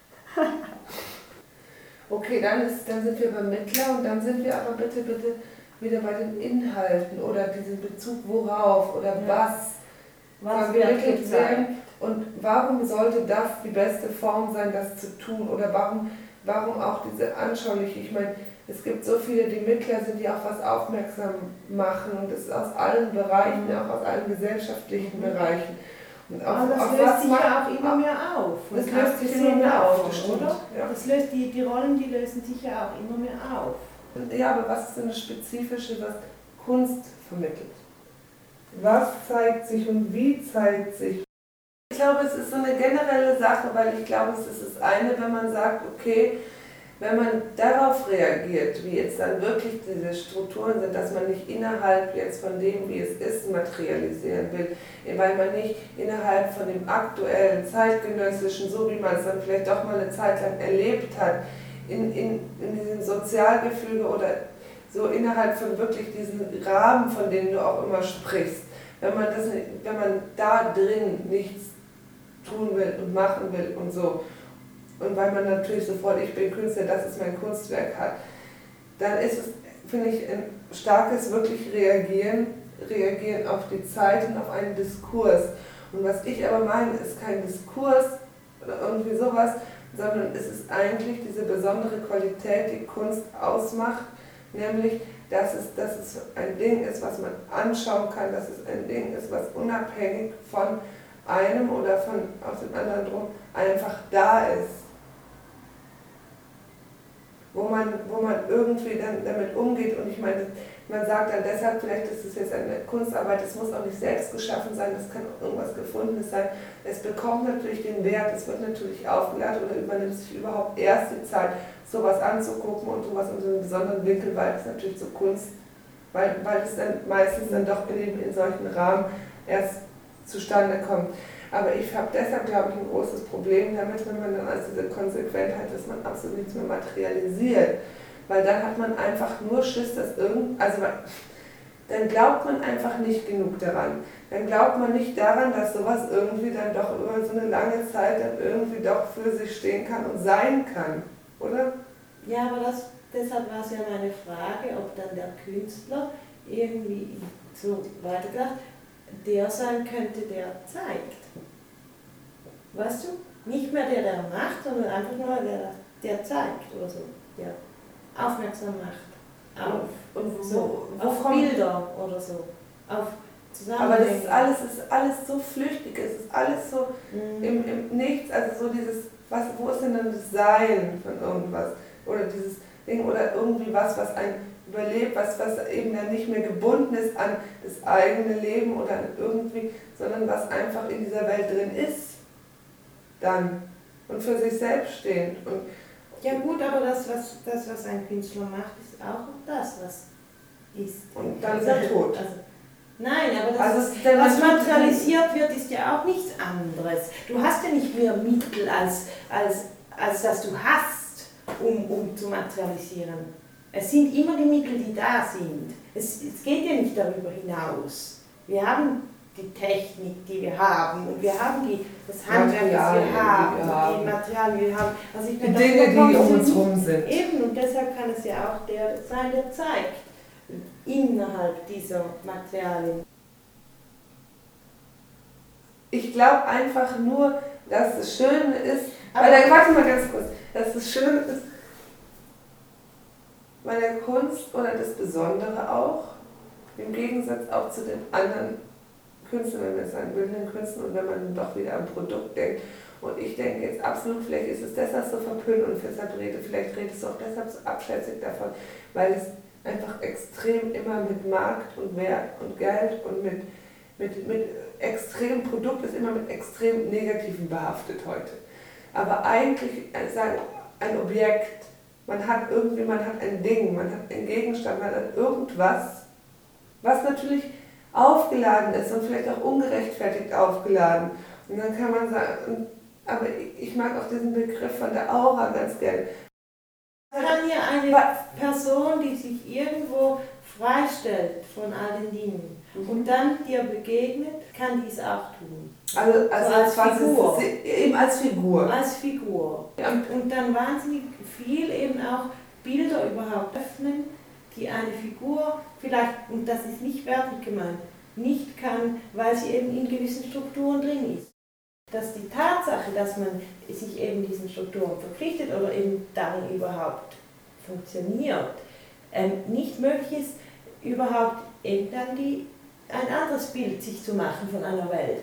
Okay, dann, ist, dann sind wir beim Mittler und dann sind wir aber bitte, bitte wieder bei den Inhalten oder diesen Bezug worauf oder ja. was. Was vermittelt werden und warum sollte das die beste Form sein, das zu tun oder warum, warum auch diese anschauliche, ich meine, es gibt so viele, die Mittler sind, die auf was aufmerksam machen und das ist aus allen Bereichen, auch aus allen gesellschaftlichen Bereichen. Und auf, aber das auf löst was sich man, ja auch immer mehr auf. Das löst sich immer mehr auf, das stimmt. Oder? Ja. Das löst die, die Rollen, die lösen sich ja auch immer mehr auf. Ja, aber was ist denn das Spezifische, was Kunst vermittelt? Was zeigt sich und wie zeigt sich? Ich glaube, es ist so eine generelle Sache, weil ich glaube, es ist das eine, wenn man sagt, okay, wenn man darauf reagiert, wie jetzt dann wirklich diese Strukturen sind, dass man nicht innerhalb jetzt von dem, wie es ist, materialisieren will, weil man nicht innerhalb von dem aktuellen, zeitgenössischen, so wie man es dann vielleicht doch mal eine Zeit lang erlebt hat, in, in, in diesem Sozialgefüge oder so innerhalb von wirklich diesen Rahmen, von denen du auch immer sprichst, wenn man, das, wenn man da drin nichts tun will und machen will und so, und weil man natürlich sofort, ich bin Künstler, das ist mein Kunstwerk hat, dann ist es, finde ich, ein starkes wirklich Reagieren, Reagieren auf die Zeit und auf einen Diskurs. Und was ich aber meine, ist kein Diskurs oder irgendwie sowas, sondern es ist eigentlich diese besondere Qualität, die Kunst ausmacht, nämlich, dass es, dass es ein Ding ist, was man anschauen kann, dass es ein Ding ist, was unabhängig von einem oder von aus dem anderen drum einfach da ist. Wo man, wo man irgendwie dann damit umgeht und ich meine, man sagt dann deshalb, vielleicht ist es jetzt eine Kunstarbeit, es muss auch nicht selbst geschaffen sein, das kann auch irgendwas Gefundenes sein. Es bekommt natürlich den Wert, es wird natürlich aufgeladen oder man nimmt sich überhaupt erst die Zeit, sowas anzugucken und sowas unter einem besonderen Winkel, weil es natürlich zur Kunst, weil, weil es dann meistens dann doch eben in solchen Rahmen erst zustande kommt. Aber ich habe deshalb, glaube ich, ein großes Problem damit, wenn man dann als diese Konsequentheit, dass man absolut nichts mehr materialisiert. Weil dann hat man einfach nur Schiss, dass irgend, also dann glaubt man einfach nicht genug daran. Dann glaubt man nicht daran, dass sowas irgendwie dann doch über so eine lange Zeit dann irgendwie doch für sich stehen kann und sein kann, oder? Ja, aber das, deshalb war es ja meine Frage, ob dann der Künstler irgendwie so weitergedacht, der sein könnte, der zeigt. Weißt du? Nicht mehr der, der macht, sondern einfach nur der, der zeigt oder so. Der aufmerksam macht. Auf, und wo, so, wo auf Bilder oder so. Auf Aber das ist alles, ist alles so flüchtig, es ist alles so mhm. im, im Nichts, also so dieses, was, wo ist denn dann das Sein von irgendwas? Oder dieses Ding, oder irgendwie was, was ein überlebt, was, was eben dann nicht mehr gebunden ist an das eigene Leben oder an irgendwie, sondern was einfach in dieser Welt drin ist, dann und für sich selbst stehend. Und ja gut, aber das was, das, was ein Künstler macht, ist auch das, was ist. Und dann ist er tot. Also, Nein, aber das also, ist, was materialisiert wird, ist ja auch nichts anderes. Du hast ja nicht mehr Mittel, als, als, als dass du hast, um, um zu materialisieren. Es sind immer die Mittel, die da sind. Es, es geht ja nicht darüber hinaus. Wir haben die Technik, die wir haben, und wir haben die, das Handwerk, das wir haben, die, wir haben. die Materialien, die wir haben. Also ich die meine, Dinge, die um uns herum sind. Eben, und deshalb kann es ja auch der sein, der zeigt, innerhalb dieser Materialien. Ich glaube einfach nur, dass es schön ist, aber dann warte mal ganz kurz, dass es schön ist, bei der Kunst oder das Besondere auch, im Gegensatz auch zu den anderen Künstlern, wenn wir jetzt sagen bildenden Künstlern, und wenn man doch wieder am Produkt denkt. Und ich denke jetzt absolut, vielleicht ist es deshalb so verpönt und deshalb rede, vielleicht redest du auch deshalb so abschätzig davon, weil es einfach extrem immer mit Markt und Wert und Geld und mit, mit, mit extremem Produkt ist immer mit extrem Negativen behaftet heute. Aber eigentlich sagen, ein Objekt, man hat irgendwie, man hat ein Ding, man hat einen Gegenstand, man hat irgendwas, was natürlich aufgeladen ist und vielleicht auch ungerechtfertigt aufgeladen. Und dann kann man sagen, aber ich mag auch diesen Begriff von der Aura ganz gerne. Kann ja eine Person, die sich irgendwo freistellt von all den Dingen mhm. und dann dir begegnet, kann dies auch tun. Also, also so als Figur. Eben als Figur. Als Figur. Und, und dann wahnsinnig viel eben auch Bilder überhaupt öffnen, die eine Figur vielleicht, und das ist nicht wertend gemeint, nicht kann, weil sie eben in gewissen Strukturen drin ist. Dass die Tatsache, dass man sich eben diesen Strukturen verpflichtet oder eben darin überhaupt funktioniert, ähm, nicht möglich ist, überhaupt eben dann die, ein anderes Bild sich zu machen von einer Welt.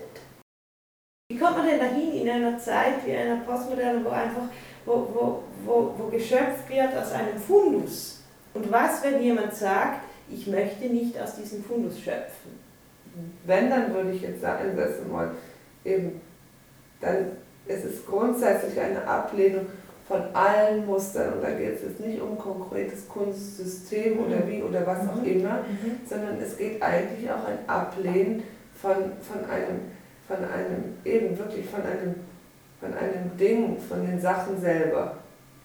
Wie kommt man denn dahin in einer Zeit wie einer Postmoderne, wo einfach wo, wo, wo, wo geschöpft wird aus einem Fundus? Und was, wenn jemand sagt, ich möchte nicht aus diesem Fundus schöpfen? Wenn, dann würde ich jetzt einsetzen wollen, eben, dann ist es grundsätzlich eine Ablehnung von allen Mustern, und da geht es jetzt nicht um ein konkretes Kunstsystem mhm. oder wie oder was auch immer, mhm. sondern es geht eigentlich auch ein Ablehnen von, von, einem, von einem, eben wirklich von einem, von einem Ding, von den Sachen selber.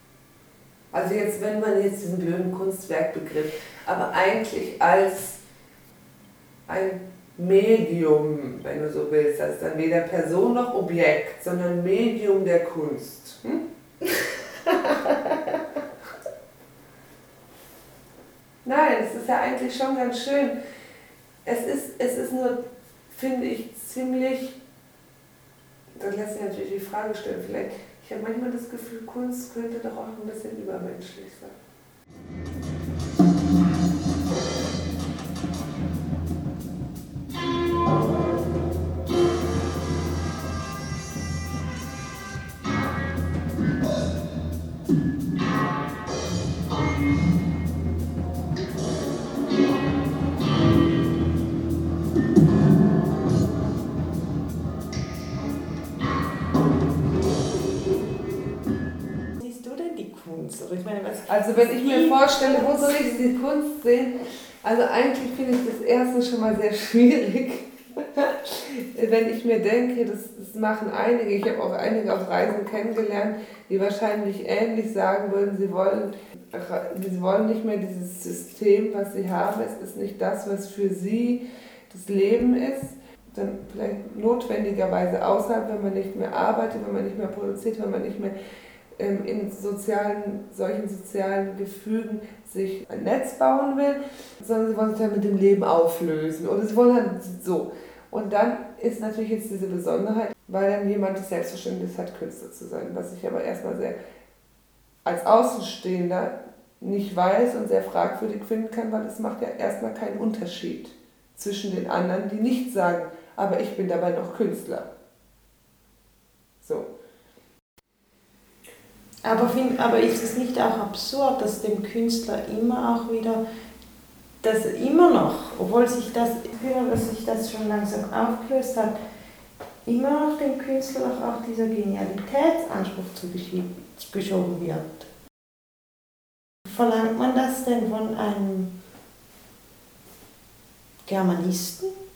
Also jetzt, wenn man jetzt diesen blöden Kunstwerkbegriff, aber eigentlich als ein Medium, wenn du so willst, das ist dann weder Person noch Objekt, sondern Medium der Kunst. Hm? Nein, es ist ja eigentlich schon ganz schön. Es ist, es ist nur, finde ich, ziemlich, das lässt sich natürlich die Frage stellen, vielleicht, ich habe manchmal das Gefühl, Kunst könnte doch auch ein bisschen übermenschlich sein. Ich meine, was also wenn ich mir vorstelle, wo soll ich die Kunst sehen? Also eigentlich finde ich das erste schon mal sehr schwierig. Wenn ich mir denke, das, das machen einige, ich habe auch einige auf Reisen kennengelernt, die wahrscheinlich ähnlich sagen würden, sie wollen, sie wollen nicht mehr dieses System, was sie haben, es ist nicht das, was für sie das Leben ist, dann vielleicht notwendigerweise außerhalb, wenn man nicht mehr arbeitet, wenn man nicht mehr produziert, wenn man nicht mehr in sozialen, solchen sozialen Gefügen sich ein Netz bauen will, sondern sie wollen sich dann mit dem Leben auflösen oder sie wollen halt so. Und dann ist natürlich jetzt diese Besonderheit, weil dann jemand das Selbstverständnis hat, Künstler zu sein, was ich aber erstmal sehr als Außenstehender nicht weiß und sehr fragwürdig finden kann, weil es macht ja erstmal keinen Unterschied zwischen den anderen, die nicht sagen, aber ich bin dabei noch Künstler. So. Aber, find, aber ist es nicht auch absurd, dass dem Künstler immer auch wieder, dass er immer noch, obwohl sich das, dass sich das schon langsam aufgelöst hat, immer noch dem Künstler auch dieser Genialitätsanspruch zugeschoben wird? Verlangt man das denn von einem Germanisten?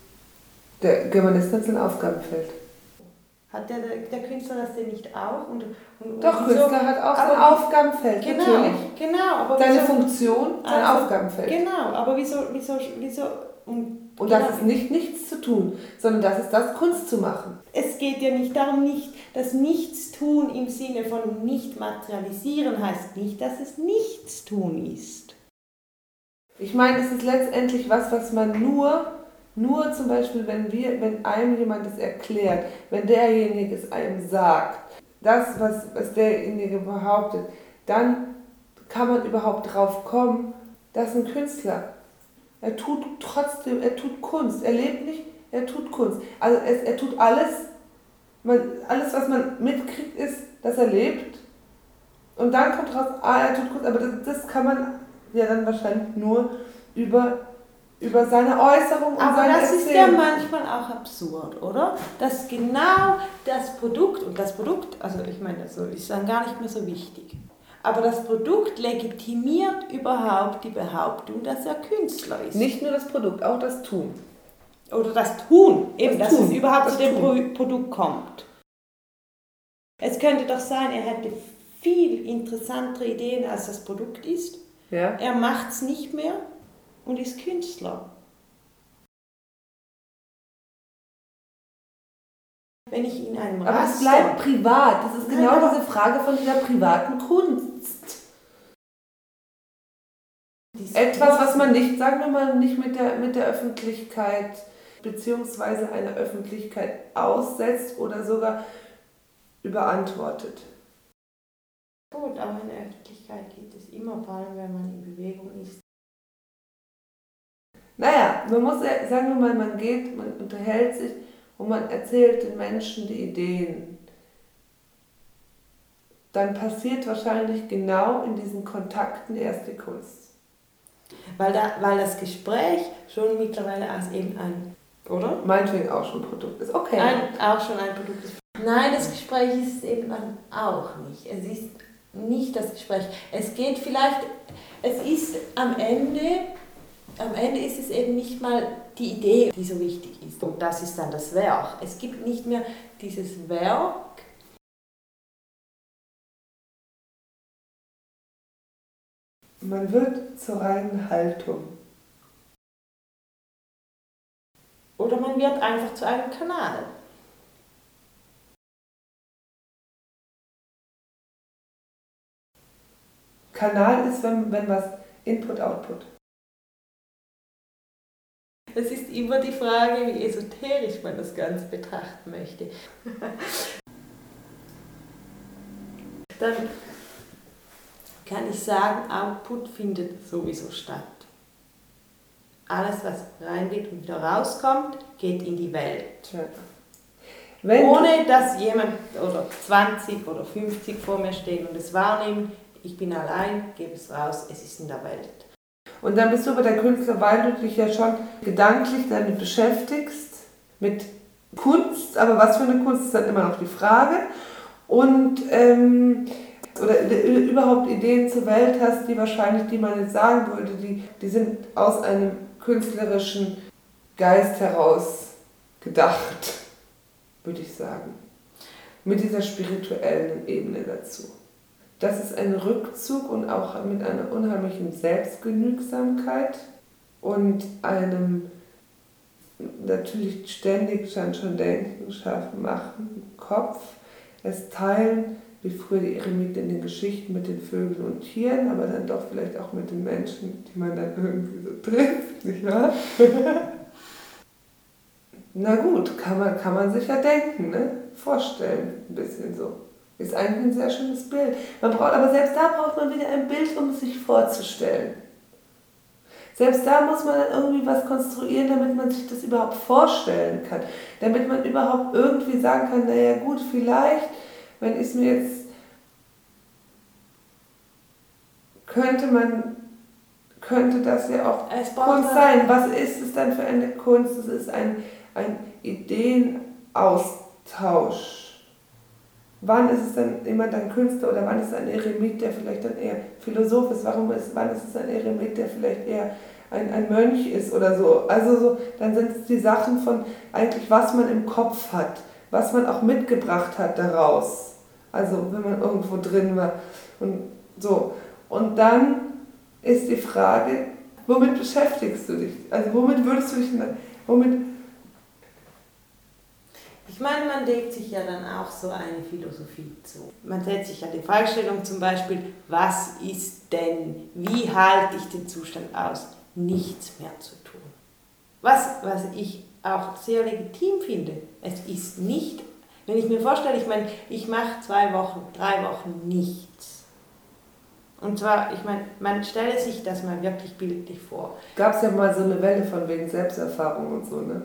Der Germanist hat sein Aufgabenfeld. Hat der, der Künstler das denn nicht auch? Und, und, Doch, und Künstler so, hat auch sein Aufgabenfeld, genau, natürlich. Genau, aber Seine wieso, Funktion, sein also, Aufgabenfeld. Genau, aber wieso, wieso, wieso und, und genau, das ist nicht nichts zu tun, sondern das ist das, Kunst zu machen. Es geht ja nicht darum, nicht, das Nichtstun im Sinne von nicht materialisieren heißt nicht, dass es Nichtstun ist. Ich meine, es ist letztendlich was, was man nur, nur zum Beispiel, wenn wir, wenn einem jemand es erklärt, wenn derjenige es einem sagt, das, was, was derjenige behauptet, dann kann man überhaupt drauf kommen, dass ein Künstler, er tut trotzdem, er tut Kunst, er lebt nicht, er tut Kunst. Also es, er tut alles, man, alles, was man mitkriegt, ist, dass er lebt. Und dann kommt raus, ah, er tut Kunst, aber das, das kann man ja dann wahrscheinlich nur über, über seine Äußerung und aber seine das Erzählung. ist ja manchmal auch absurd, oder? Dass genau das Produkt, und das Produkt, also ich meine, das ist dann gar nicht mehr so wichtig, aber das Produkt legitimiert überhaupt die Behauptung, dass er Künstler ist. Nicht nur das Produkt, auch das Tun. Oder das Tun, eben, das dass Tun. es überhaupt das zu dem Tun. Produkt kommt. Es könnte doch sein, er hätte viel interessantere Ideen, als das Produkt ist. Ja. Er macht es nicht mehr und ist Künstler. Wenn ich in einem Aber Raster... es bleibt privat. Das ist Nein, genau aber- diese Frage von dieser privaten Kunst. Etwas, was man nicht, sagen wir mal, nicht mit der, mit der Öffentlichkeit beziehungsweise einer Öffentlichkeit aussetzt oder sogar überantwortet. Gut, aber in der Öffentlichkeit geht es immer, vor allem wenn man in Bewegung ist. Naja, man muss, ja- sagen wir mal, man geht, man unterhält sich und man erzählt den Menschen die Ideen. Dann passiert wahrscheinlich genau in diesen Kontakten erst die Kunst. Weil, da, weil das Gespräch schon mittlerweile als eben ein, oder? Meinetwegen auch schon Produkt ist. Okay. Ein, auch schon ein Produkt ist. Nein, das Gespräch ist es eben dann auch nicht. Es ist nicht das Gespräch. Es geht vielleicht, es ist am Ende, am Ende ist es eben nicht mal die Idee, die so wichtig ist. Und das ist dann das Werk. Es gibt nicht mehr dieses Werk. Man wird zur reinen Haltung. Oder man wird einfach zu einem Kanal. Kanal ist, wenn, wenn was Input, Output. Es ist immer die Frage, wie esoterisch man das Ganze betrachten möchte. Dann kann ich sagen, Output findet sowieso statt. Alles, was reingeht und wieder rauskommt, geht in die Welt. Ja. Wenn Ohne dass jemand oder zwanzig oder fünfzig vor mir stehen und es wahrnehmen, ich bin allein, gebe es raus, es ist in der Welt. Und dann bist du aber der Künstler, weil du dich ja schon gedanklich damit beschäftigst, mit Kunst, aber was für eine Kunst ist dann immer noch die Frage. Und ähm, oder überhaupt Ideen zur Welt hast, die wahrscheinlich, die man jetzt sagen würde, die, die sind aus einem künstlerischen Geist heraus gedacht, würde ich sagen. Mit dieser spirituellen Ebene dazu. Das ist ein Rückzug und auch mit einer unheimlichen Selbstgenügsamkeit und einem natürlich ständig schon, schon denken, schaffen, machen, Kopf, es teilen, wie früher die Eremiten in den Geschichten mit den Vögeln und Tieren, aber dann doch vielleicht auch mit den Menschen, die man dann irgendwie so trifft, nicht wahr? Na gut, kann man, kann man sich ja denken, ne? Vorstellen, ein bisschen so. Ist eigentlich ein sehr schönes Bild. Man braucht, aber selbst da braucht man wieder ein Bild, um es sich vorzustellen. Selbst da muss man dann irgendwie was konstruieren, damit man sich das überhaupt vorstellen kann. Damit man überhaupt irgendwie sagen kann, naja gut, vielleicht, wenn ich es mir jetzt, könnte man, könnte das ja auch Kunst sein. Was ist es dann für eine Kunst? Es ist ein, ein Ideenaustausch. Wann ist es dann jemand ein Künstler oder wann ist es ein Eremit, der vielleicht dann eher Philosoph ist? Warum ist, wann ist es ein Eremit, der vielleicht eher ein, ein Mönch ist oder so. Also so, dann sind es die Sachen von eigentlich, was man im Kopf hat, was man auch mitgebracht hat daraus. Also wenn man irgendwo drin war und so. Und dann ist die Frage, womit beschäftigst du dich? Also womit würdest du dich, womit... Ich meine, man legt sich ja dann auch so eine Philosophie zu. Man setzt sich ja die Fragestellung zum Beispiel, was ist denn, wie halte ich den Zustand aus, nichts mehr zu tun. Was, was ich auch sehr legitim finde, es ist nicht, wenn ich mir vorstelle, ich meine, ich mache zwei Wochen, drei Wochen nichts. Und zwar, ich meine, man stelle sich das mal wirklich bildlich vor. Gab es ja mal so eine Welle von wegen Selbsterfahrung und so, ne?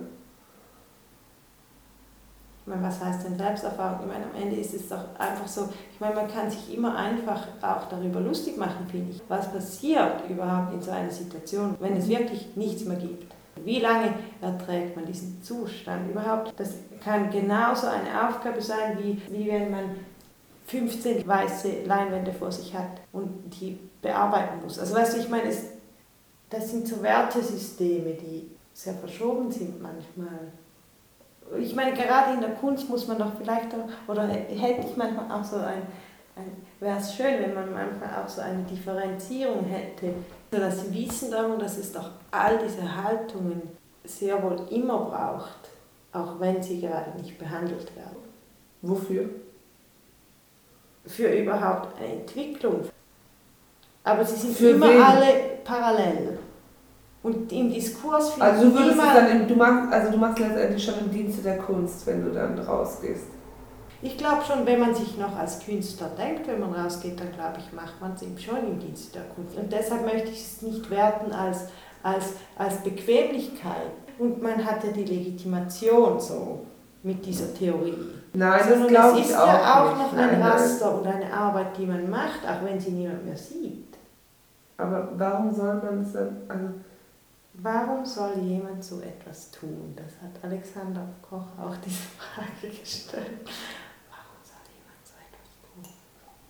Ich meine, was heißt denn Selbsterfahrung? Ich meine, am Ende ist es doch einfach so, ich meine, man kann sich immer einfach auch darüber lustig machen, finde ich. Was passiert überhaupt in so einer Situation, wenn es wirklich nichts mehr gibt? Wie lange erträgt man diesen Zustand überhaupt? Das kann genauso eine Aufgabe sein, wie, wie wenn man fünfzehn weiße Leinwände vor sich hat und die bearbeiten muss. Also weißt du, ich meine, es, das sind so Wertesysteme, die sehr verschoben sind manchmal. Ich meine, gerade in der Kunst muss man doch vielleicht auch, oder hätte ich manchmal auch so ein, ein wäre es schön, wenn man manchmal auch so eine Differenzierung hätte. Das Wissen darum, dass es doch all diese Haltungen sehr wohl immer braucht, auch wenn sie gerade nicht behandelt werden. Wofür? Für überhaupt eine Entwicklung. Aber sie sind Für immer wen? alle parallel. Und im Diskurs finde also du würdest immer, es dann im, du machst, also du machst letztendlich schon im Dienste der Kunst, wenn du dann rausgehst. Ich glaube schon, wenn man sich noch als Künstler denkt, wenn man rausgeht, dann glaube ich, macht man es eben schon im Dienste der Kunst. Und deshalb möchte ich es nicht werten als, als, als Bequemlichkeit. Und man hat ja die Legitimation so mit dieser Theorie. Nein, also, das glaube ich ich auch. Es ist auch ja auch nicht. noch Nein, ein nein. Raster und eine Arbeit, die man macht, auch wenn sie niemand mehr sieht. Aber warum soll man es dann... Also Warum soll jemand so etwas tun? Das hat Alexander Koch auch diese Frage gestellt. Warum soll jemand so etwas tun?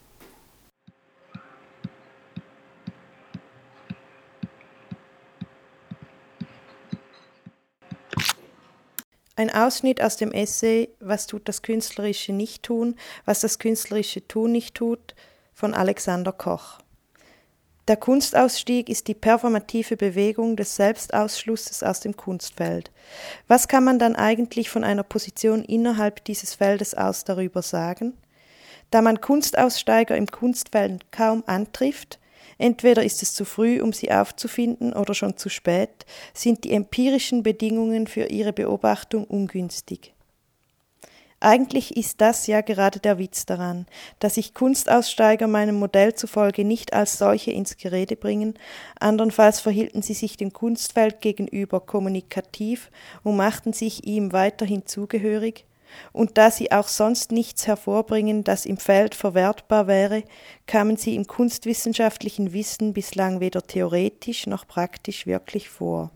Ein Ausschnitt aus dem Essay »Was tut das Künstlerische nicht tun, was das künstlerische Tun nicht tut« von Alexander Koch. Der Kunstausstieg ist die performative Bewegung des Selbstausschlusses aus dem Kunstfeld. Was kann man dann eigentlich von einer Position innerhalb dieses Feldes aus darüber sagen? Da man Kunstaussteiger im Kunstfeld kaum antrifft, entweder ist es zu früh, um sie aufzufinden, oder schon zu spät, sind die empirischen Bedingungen für ihre Beobachtung ungünstig. Eigentlich ist das ja gerade der Witz daran, dass sich Kunstaussteiger meinem Modell zufolge nicht als solche ins Gerede bringen, andernfalls verhielten sie sich dem Kunstfeld gegenüber kommunikativ und machten sich ihm weiterhin zugehörig, und da sie auch sonst nichts hervorbringen, das im Feld verwertbar wäre, kamen sie im kunstwissenschaftlichen Wissen bislang weder theoretisch noch praktisch wirklich vor.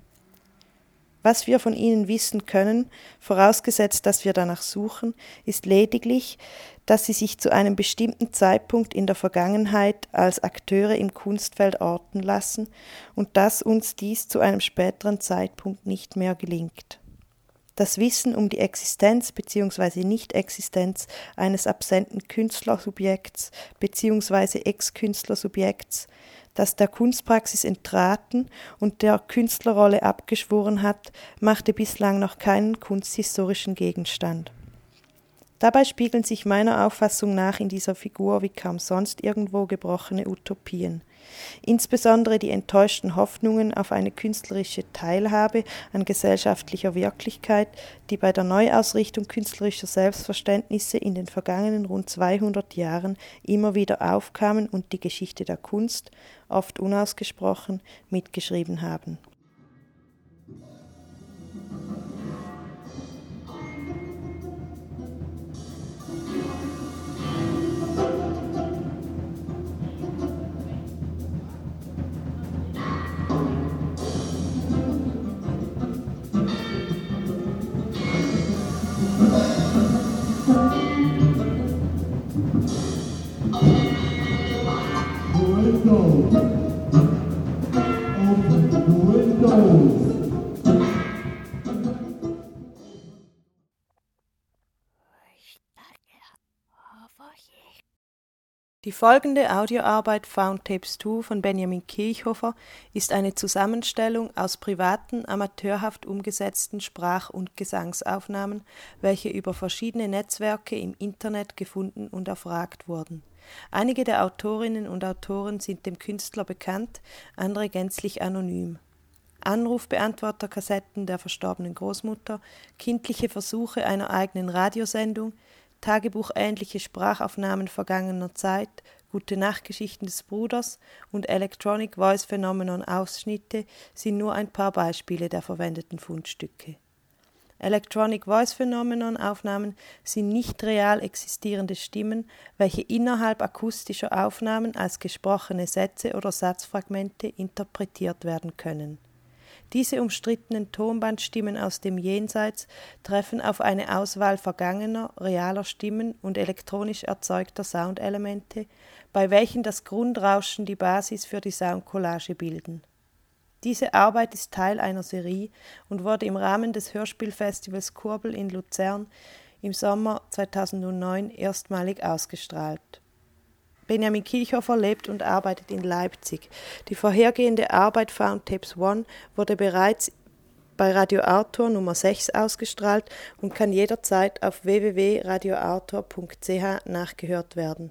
Was wir von ihnen wissen können, vorausgesetzt, dass wir danach suchen, ist lediglich, dass sie sich zu einem bestimmten Zeitpunkt in der Vergangenheit als Akteure im Kunstfeld orten lassen und dass uns dies zu einem späteren Zeitpunkt nicht mehr gelingt. Das Wissen um die Existenz bzw. Nicht-Existenz eines absenten Künstlersubjekts bzw. Ex-Künstlersubjekts, das der Kunstpraxis entraten und der Künstlerrolle abgeschworen hat, machte bislang noch keinen kunsthistorischen Gegenstand. Dabei spiegeln sich meiner Auffassung nach in dieser Figur wie kaum sonst irgendwo gebrochene Utopien. Insbesondere die enttäuschten Hoffnungen auf eine künstlerische Teilhabe an gesellschaftlicher Wirklichkeit, die bei der Neuausrichtung künstlerischer Selbstverständnisse in den vergangenen rund zweihundert Jahren immer wieder aufkamen und die Geschichte der Kunst, oft unausgesprochen, mitgeschrieben haben. Open, Die folgende Audioarbeit Found Tapes zwei von Benjamin Kirchhofer ist eine Zusammenstellung aus privaten, amateurhaft umgesetzten Sprach- und Gesangsaufnahmen, welche über verschiedene Netzwerke im Internet gefunden und erfragt wurden. Einige der Autorinnen und Autoren sind dem Künstler bekannt, andere gänzlich anonym. Anrufbeantworterkassetten der verstorbenen Großmutter, kindliche Versuche einer eigenen Radiosendung, tagebuchähnliche Sprachaufnahmen vergangener Zeit, Gute-Nacht-Geschichten des Bruders und Electronic Voice Phenomenon-Ausschnitte sind nur ein paar Beispiele der verwendeten Fundstücke. Electronic Voice Phenomenon-Aufnahmen sind nicht real existierende Stimmen, welche innerhalb akustischer Aufnahmen als gesprochene Sätze oder Satzfragmente interpretiert werden können. Diese umstrittenen Tonbandstimmen aus dem Jenseits treffen auf eine Auswahl vergangener, realer Stimmen und elektronisch erzeugter Soundelemente, bei welchen das Grundrauschen die Basis für die Soundcollage bilden. Diese Arbeit ist Teil einer Serie und wurde im Rahmen des Hörspielfestivals Kurbel in Luzern im Sommer zweitausendneun erstmalig ausgestrahlt. Benjamin Kirchhofer lebt und arbeitet in Leipzig. Die vorhergehende Arbeit Found Tapes eins wurde bereits bei Radio Arthur Nummer sechs ausgestrahlt und kann jederzeit auf w w w punkt radio arthur punkt c h nachgehört werden.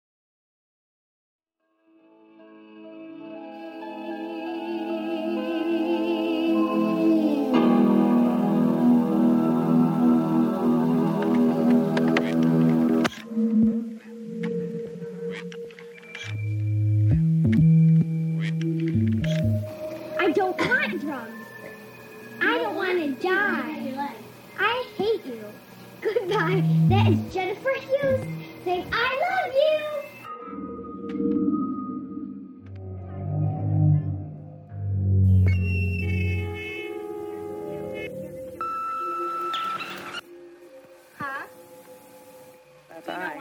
I don't want drums. I don't want to die. I hate you. Goodbye. That is Jennifer Hughes saying I love you. Huh? Bye-bye.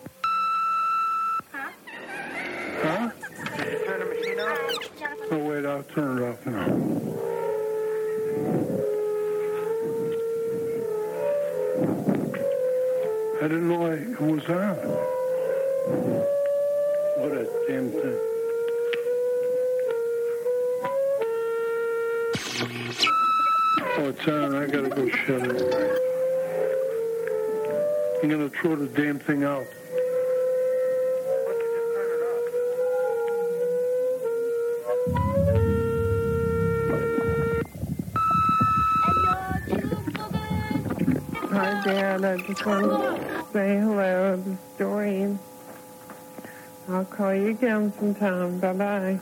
Huh? Huh? Did you turn the machine off? Jennifer. Oh, wait, I'll turn it off now. I didn't know I, it was on. What a damn thing. Oh, it's on. I gotta go shut it. I'm gonna throw the damn thing out. Hi, Dad. I just want to say hello. This is Doreen. I'll call you again sometime. Bye-bye.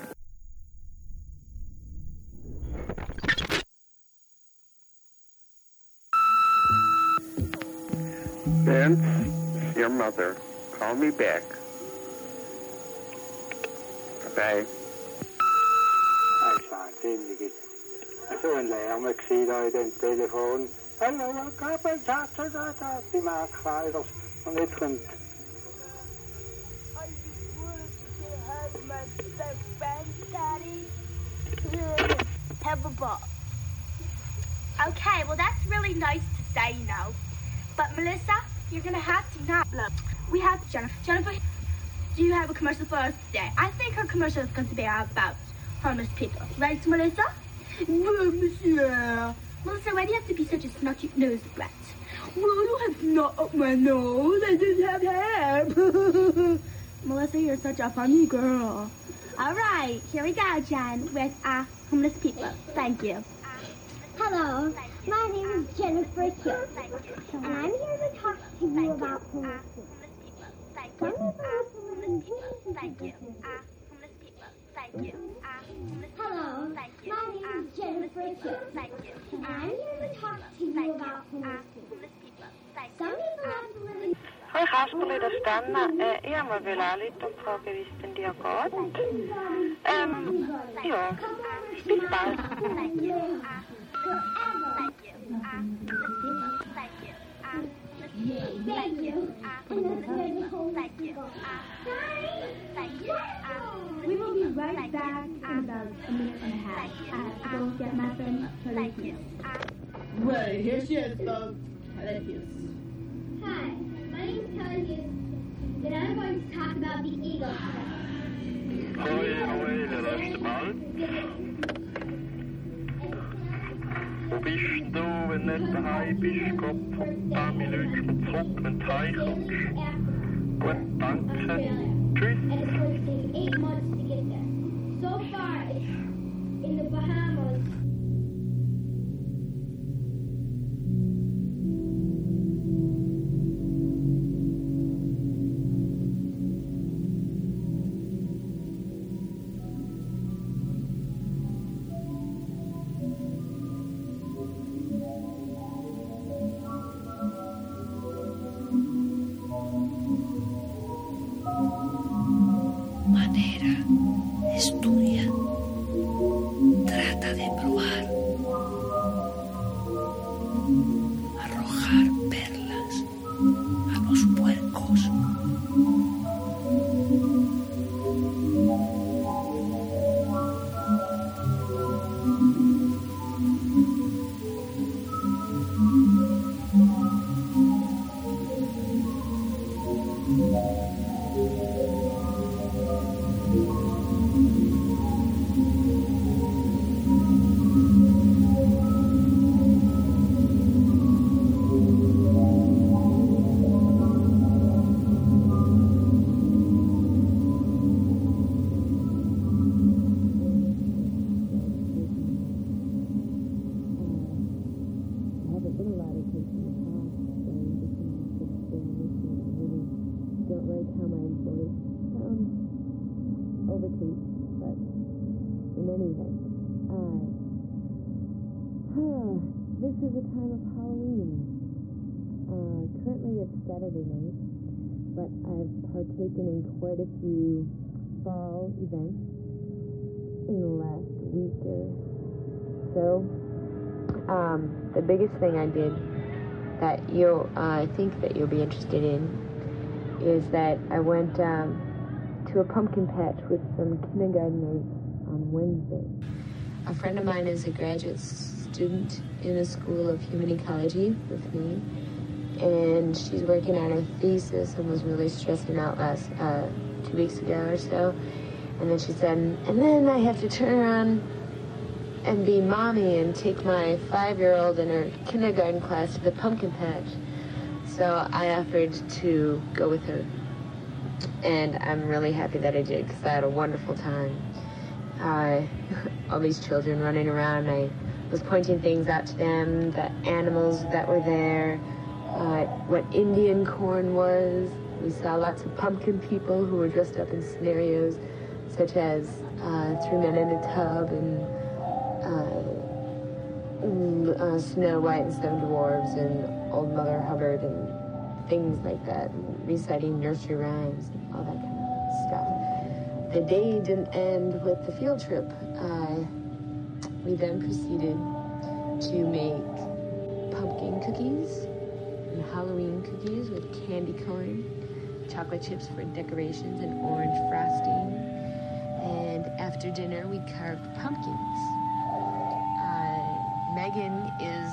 Vince, your mother. Call me back. Bye. Ai saatiin. Se on lämmäksi siinä telefon. Hallo, ik heb een zaterdag dat dat die maakt veilig. Maar niet goed. Have a ball. Okay, well that's really nice to say, you know. But Melissa, you're gonna have to not look. We have Jennifer. Jennifer, do you have a commercial for us today? I think her commercial is going to be about homeless people. Right, Melissa? Well, Monsieur. Melissa, why do you have to be such a snotty nose brat? Well, I don't have snot up my nose. I just have hair. Melissa, you're such a funny girl. All right, here we go, Jen, with uh, homeless people. Thank you. Hello, my name is Jennifer Hughes, and I'm here to talk to you about homeless people. Some people live in Thank you. Thank you. Hello, my name is Jennifer Hughes, and I'm here to talk to you about homeless people. Some people have to live in... Hej, Rasmus, der stanna. Eh, jag må väl lite om frågor visst en diagat. Um, ja, bis bald. Thank you. Thank you. Thank you. Thank you. We will be right back in about a minute and a half. I have to go get my friend Charlie. Well, here she is, folks. Charlie. Hi, my name is Kelly Hughes, Then I'm going to talk about the eagle today. Hoi, hoi, der erste Mal. Wo bist du, wenn du nicht daheim bist? Gott, von paar Minuten zurück, wenn du heimkommst. Gut, danke. Tschüss. And it's going to take eight months to get there. So far, it's in the Bahamas. Manera, estudia, trata de probar, arrojar perlas a los puercos. Saturday night, but I've partaken in quite a few fall events in the last week or so. Um, the biggest thing I did that you'll, uh, I think that you'll be interested in is that I went um, to a pumpkin patch with some kindergartners on Wednesday. A friend of mine is a graduate student in the School of Human Ecology with me, and she's working on her thesis and was really stressing out last uh, two weeks ago or so. And then she said, and then I have to turn around and be mommy and take my five-year-old in her kindergarten class to the pumpkin patch. So I offered to go with her. And I'm really happy that I did, because I had a wonderful time. Uh, all these children running around. I was pointing things out to them, the animals that were there, Uh, what Indian corn was. We saw lots of pumpkin people who were dressed up in scenarios such as uh, Three Men in a Tub and uh, uh, Snow White and Seven Dwarfs and Old Mother Hubbard and things like that, and reciting nursery rhymes and all that kind of stuff. The day didn't end with the field trip. Uh, we then proceeded to make pumpkin cookies, Halloween cookies with candy corn, chocolate chips for decorations, and orange frosting. And after dinner, we carved pumpkins. Uh, Megan is...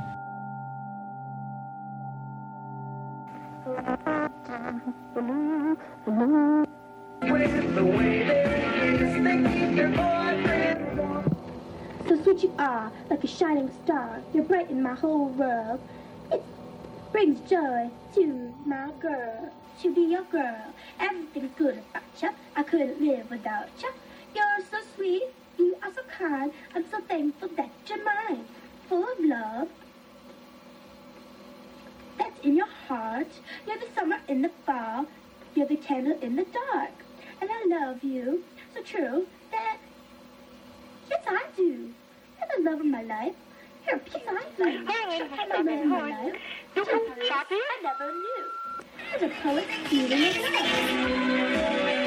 So sweet you are, like a shining star. You're bright in my whole world. It brings joy to my girl, to be your girl. Everything's good about you. I couldn't live without you. You're so sweet, you are so kind. I'm so thankful that you're mine. Full of love that's in your heart. You're the summer in the fall. You're the candle in the dark. And I love you so true that, yes, I do. You're the love of my life. You're a piece I love. You're the love of my life. Just a place I never knew. As a poet's feeling of love.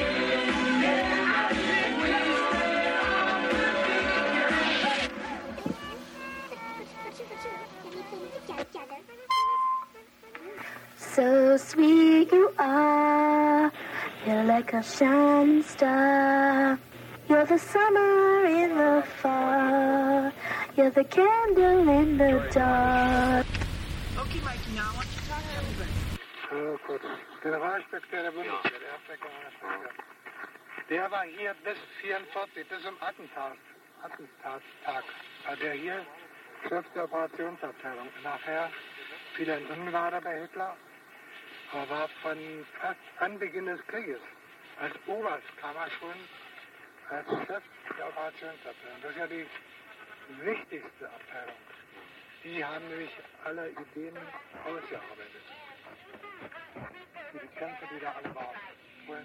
So sweet you are, you're like a shining star. You're the summer in the fall. You're the candle in the dark. Okay, Mikey, now I want you to talk to everybody. Oh Gott. Generalinspekteur der Bundeswehr, der erste Generalinspekteur. Der war hier bis vierundvierzig, bis zum Attentat, Attentatstag, war der hier Chef der Operationsabteilung. Nachher fiel er in Ungnade bei Hitler, aber war von fast Anbeginn des Krieges. Als Oberst kam er schon als Chef der Operationsabteilung. Das ist ja die wichtigste Abteilung. Die haben nämlich alle Ideen ausgearbeitet. Für die Kämpfe, die da alle waren. Vorher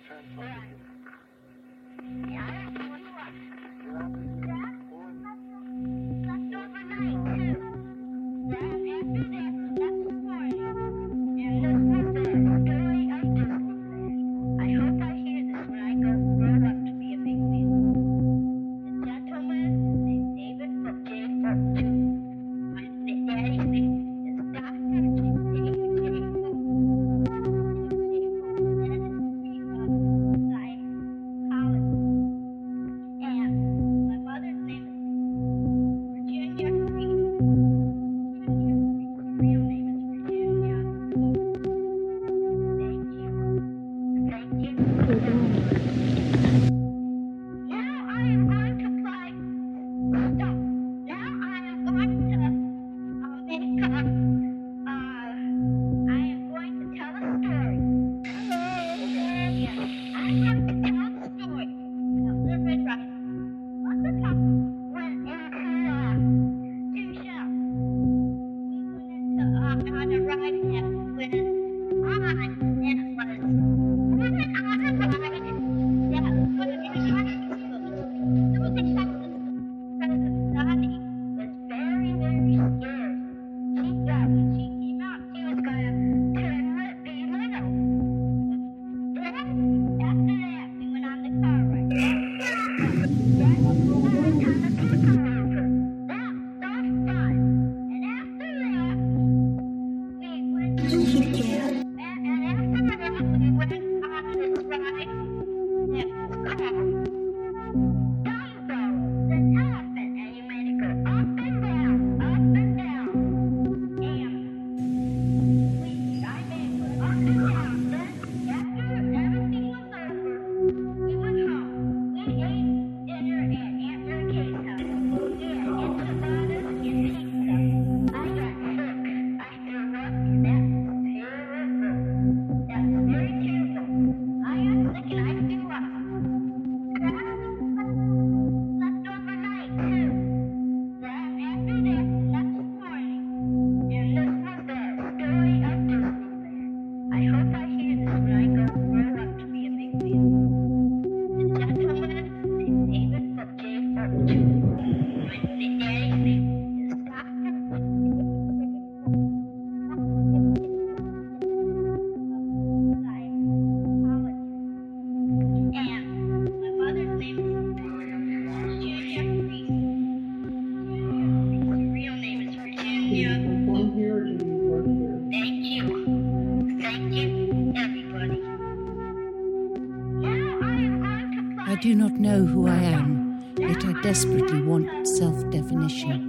I do not know who I am, yet I desperately want self-definition.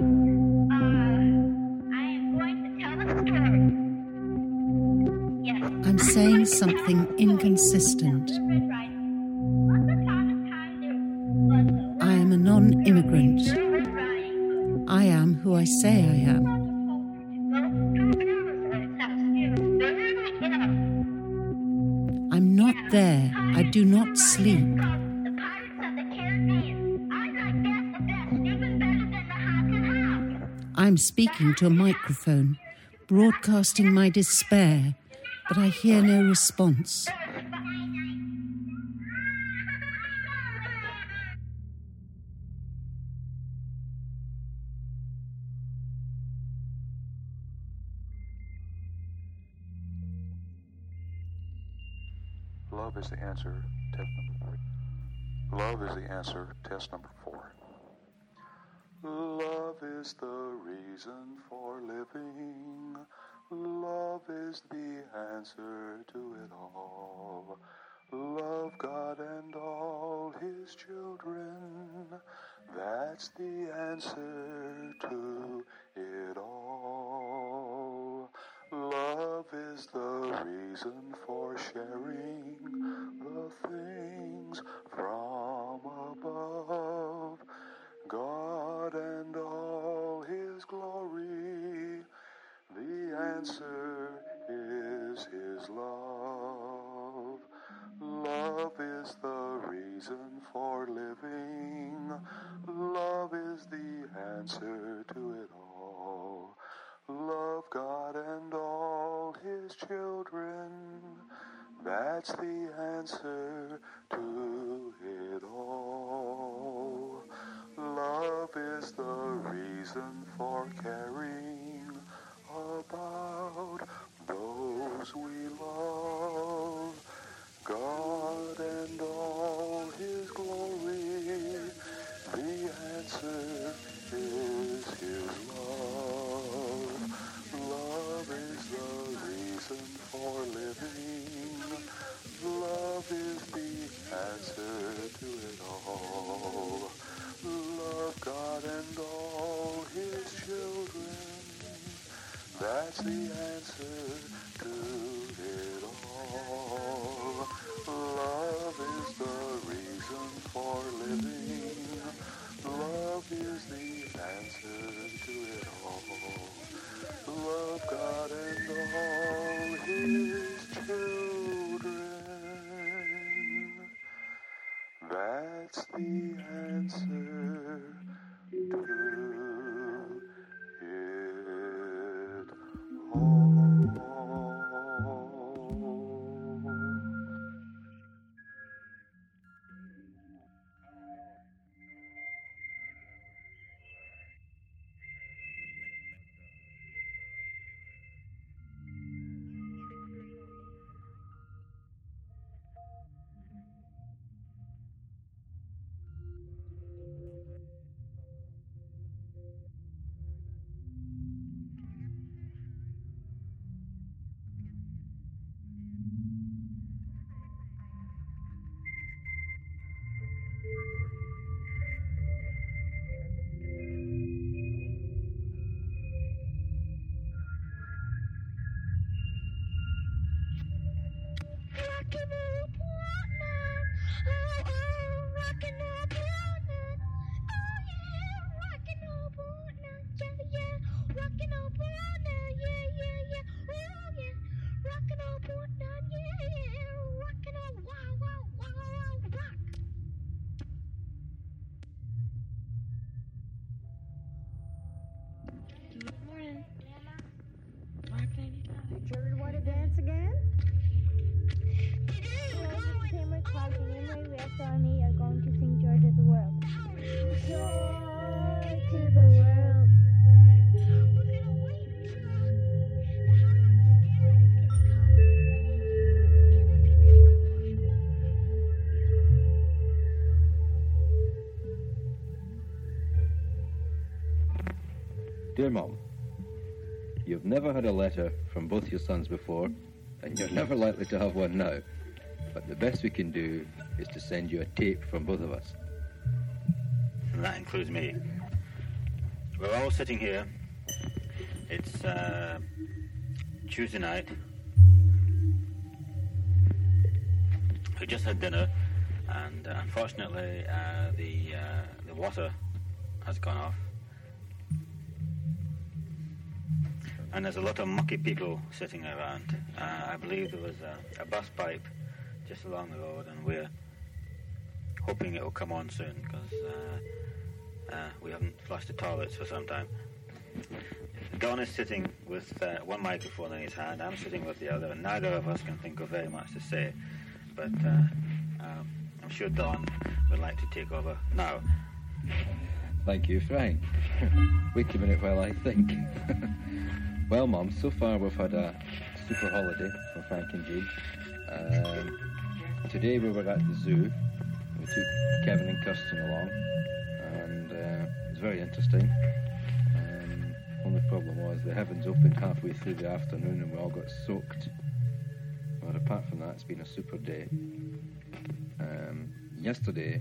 I'm saying something inconsistent. I am a non-immigrant. I am who I say I am. I'm not there. I do not sleep. I'm speaking to a microphone, broadcasting my despair, but I hear no response. Love is the answer, test number three. Love is the answer, test number four. Love is the reason for living. Love is the answer to it all. Love God and all His children. That's the answer to it all. Love is the reason for sharing the things from above. God and all His glory, the answer is His love. Love is the reason for living. Love is the answer to it all. Love God and all His children. That's the answer to it all. Love is the reason for caring about those we love. God and all His glory, the answer is His love. Love is the reason for living. Love is the answer to it all. Love God and all His children. That's the answer to it all. Love is the reason for living. Love is the answer to it all. Love God and all His children. That's the answer to it all. Dear Mom, you've never had a letter from both your sons before, and you're never likely to have one now. But the best we can do is to send you a tape from both of us. And that includes me. We're all sitting here. It's uh, Tuesday night. We just had dinner, and uh, unfortunately uh, the uh, the water has gone off. And there's a lot of mucky people sitting around. Uh, I believe there was a, a bus pipe just along the road, and we're hoping it will come on soon, because uh, uh, we haven't flushed the toilets for some time. Don is sitting with uh, one microphone in his hand. I'm sitting with the other, and neither of us can think of very much to say. But uh, um, I'm sure Don would like to take over now. Thank you, Frank. Wait a minute while I think. Well, Mum, so far we've had a super holiday for Frank and Jean. Um, today we were at the zoo. We took Kevin and Kirsten along, and uh, it was very interesting. Um, only problem was the heavens opened halfway through the afternoon and we all got soaked. But apart from that, it's been a super day. Um, yesterday,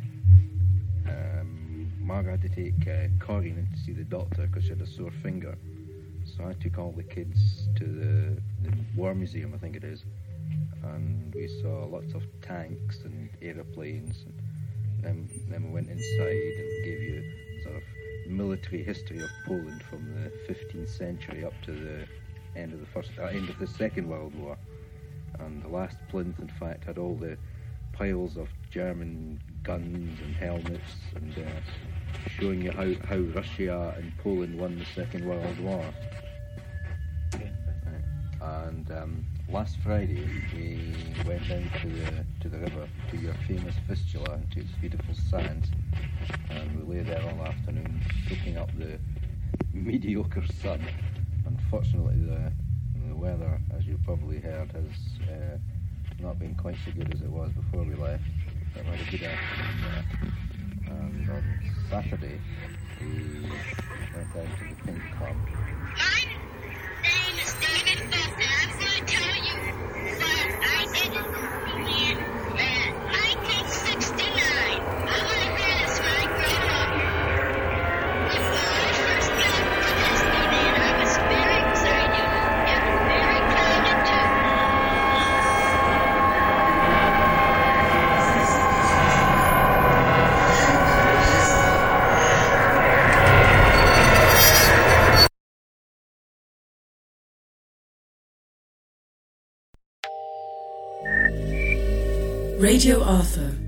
um, Margaret had to take uh, Corinne in to see the doctor because she had a sore finger. So So I took all the kids to the, the War Museum, I think it is, and we saw lots of tanks and aeroplanes. And then, then we went inside and gave you sort of military history of Poland from the fifteenth century up to the end of the first, uh, end of the Second World War. And the last plinth, in fact, had all the piles of German guns and helmets, and uh, showing you how, how Russia and Poland won the Second World War. Uh, and um, last Friday we went down to the to the river, to your famous Vistula, to its beautiful sands, and we lay there all afternoon soaking up the mediocre sun. Unfortunately, the the weather, as you probably heard, has uh, not been quite so good as it was before we left. But we had a good afternoon there. And on Saturday, we went down to the Pink Club. My name is David Foster. I'm going to tell you what I did in uh, nineteen sixty-nine. I want to hear this when I grow up. When I first got to Disneyland, I was very excited and very excited too. Radio Arthur,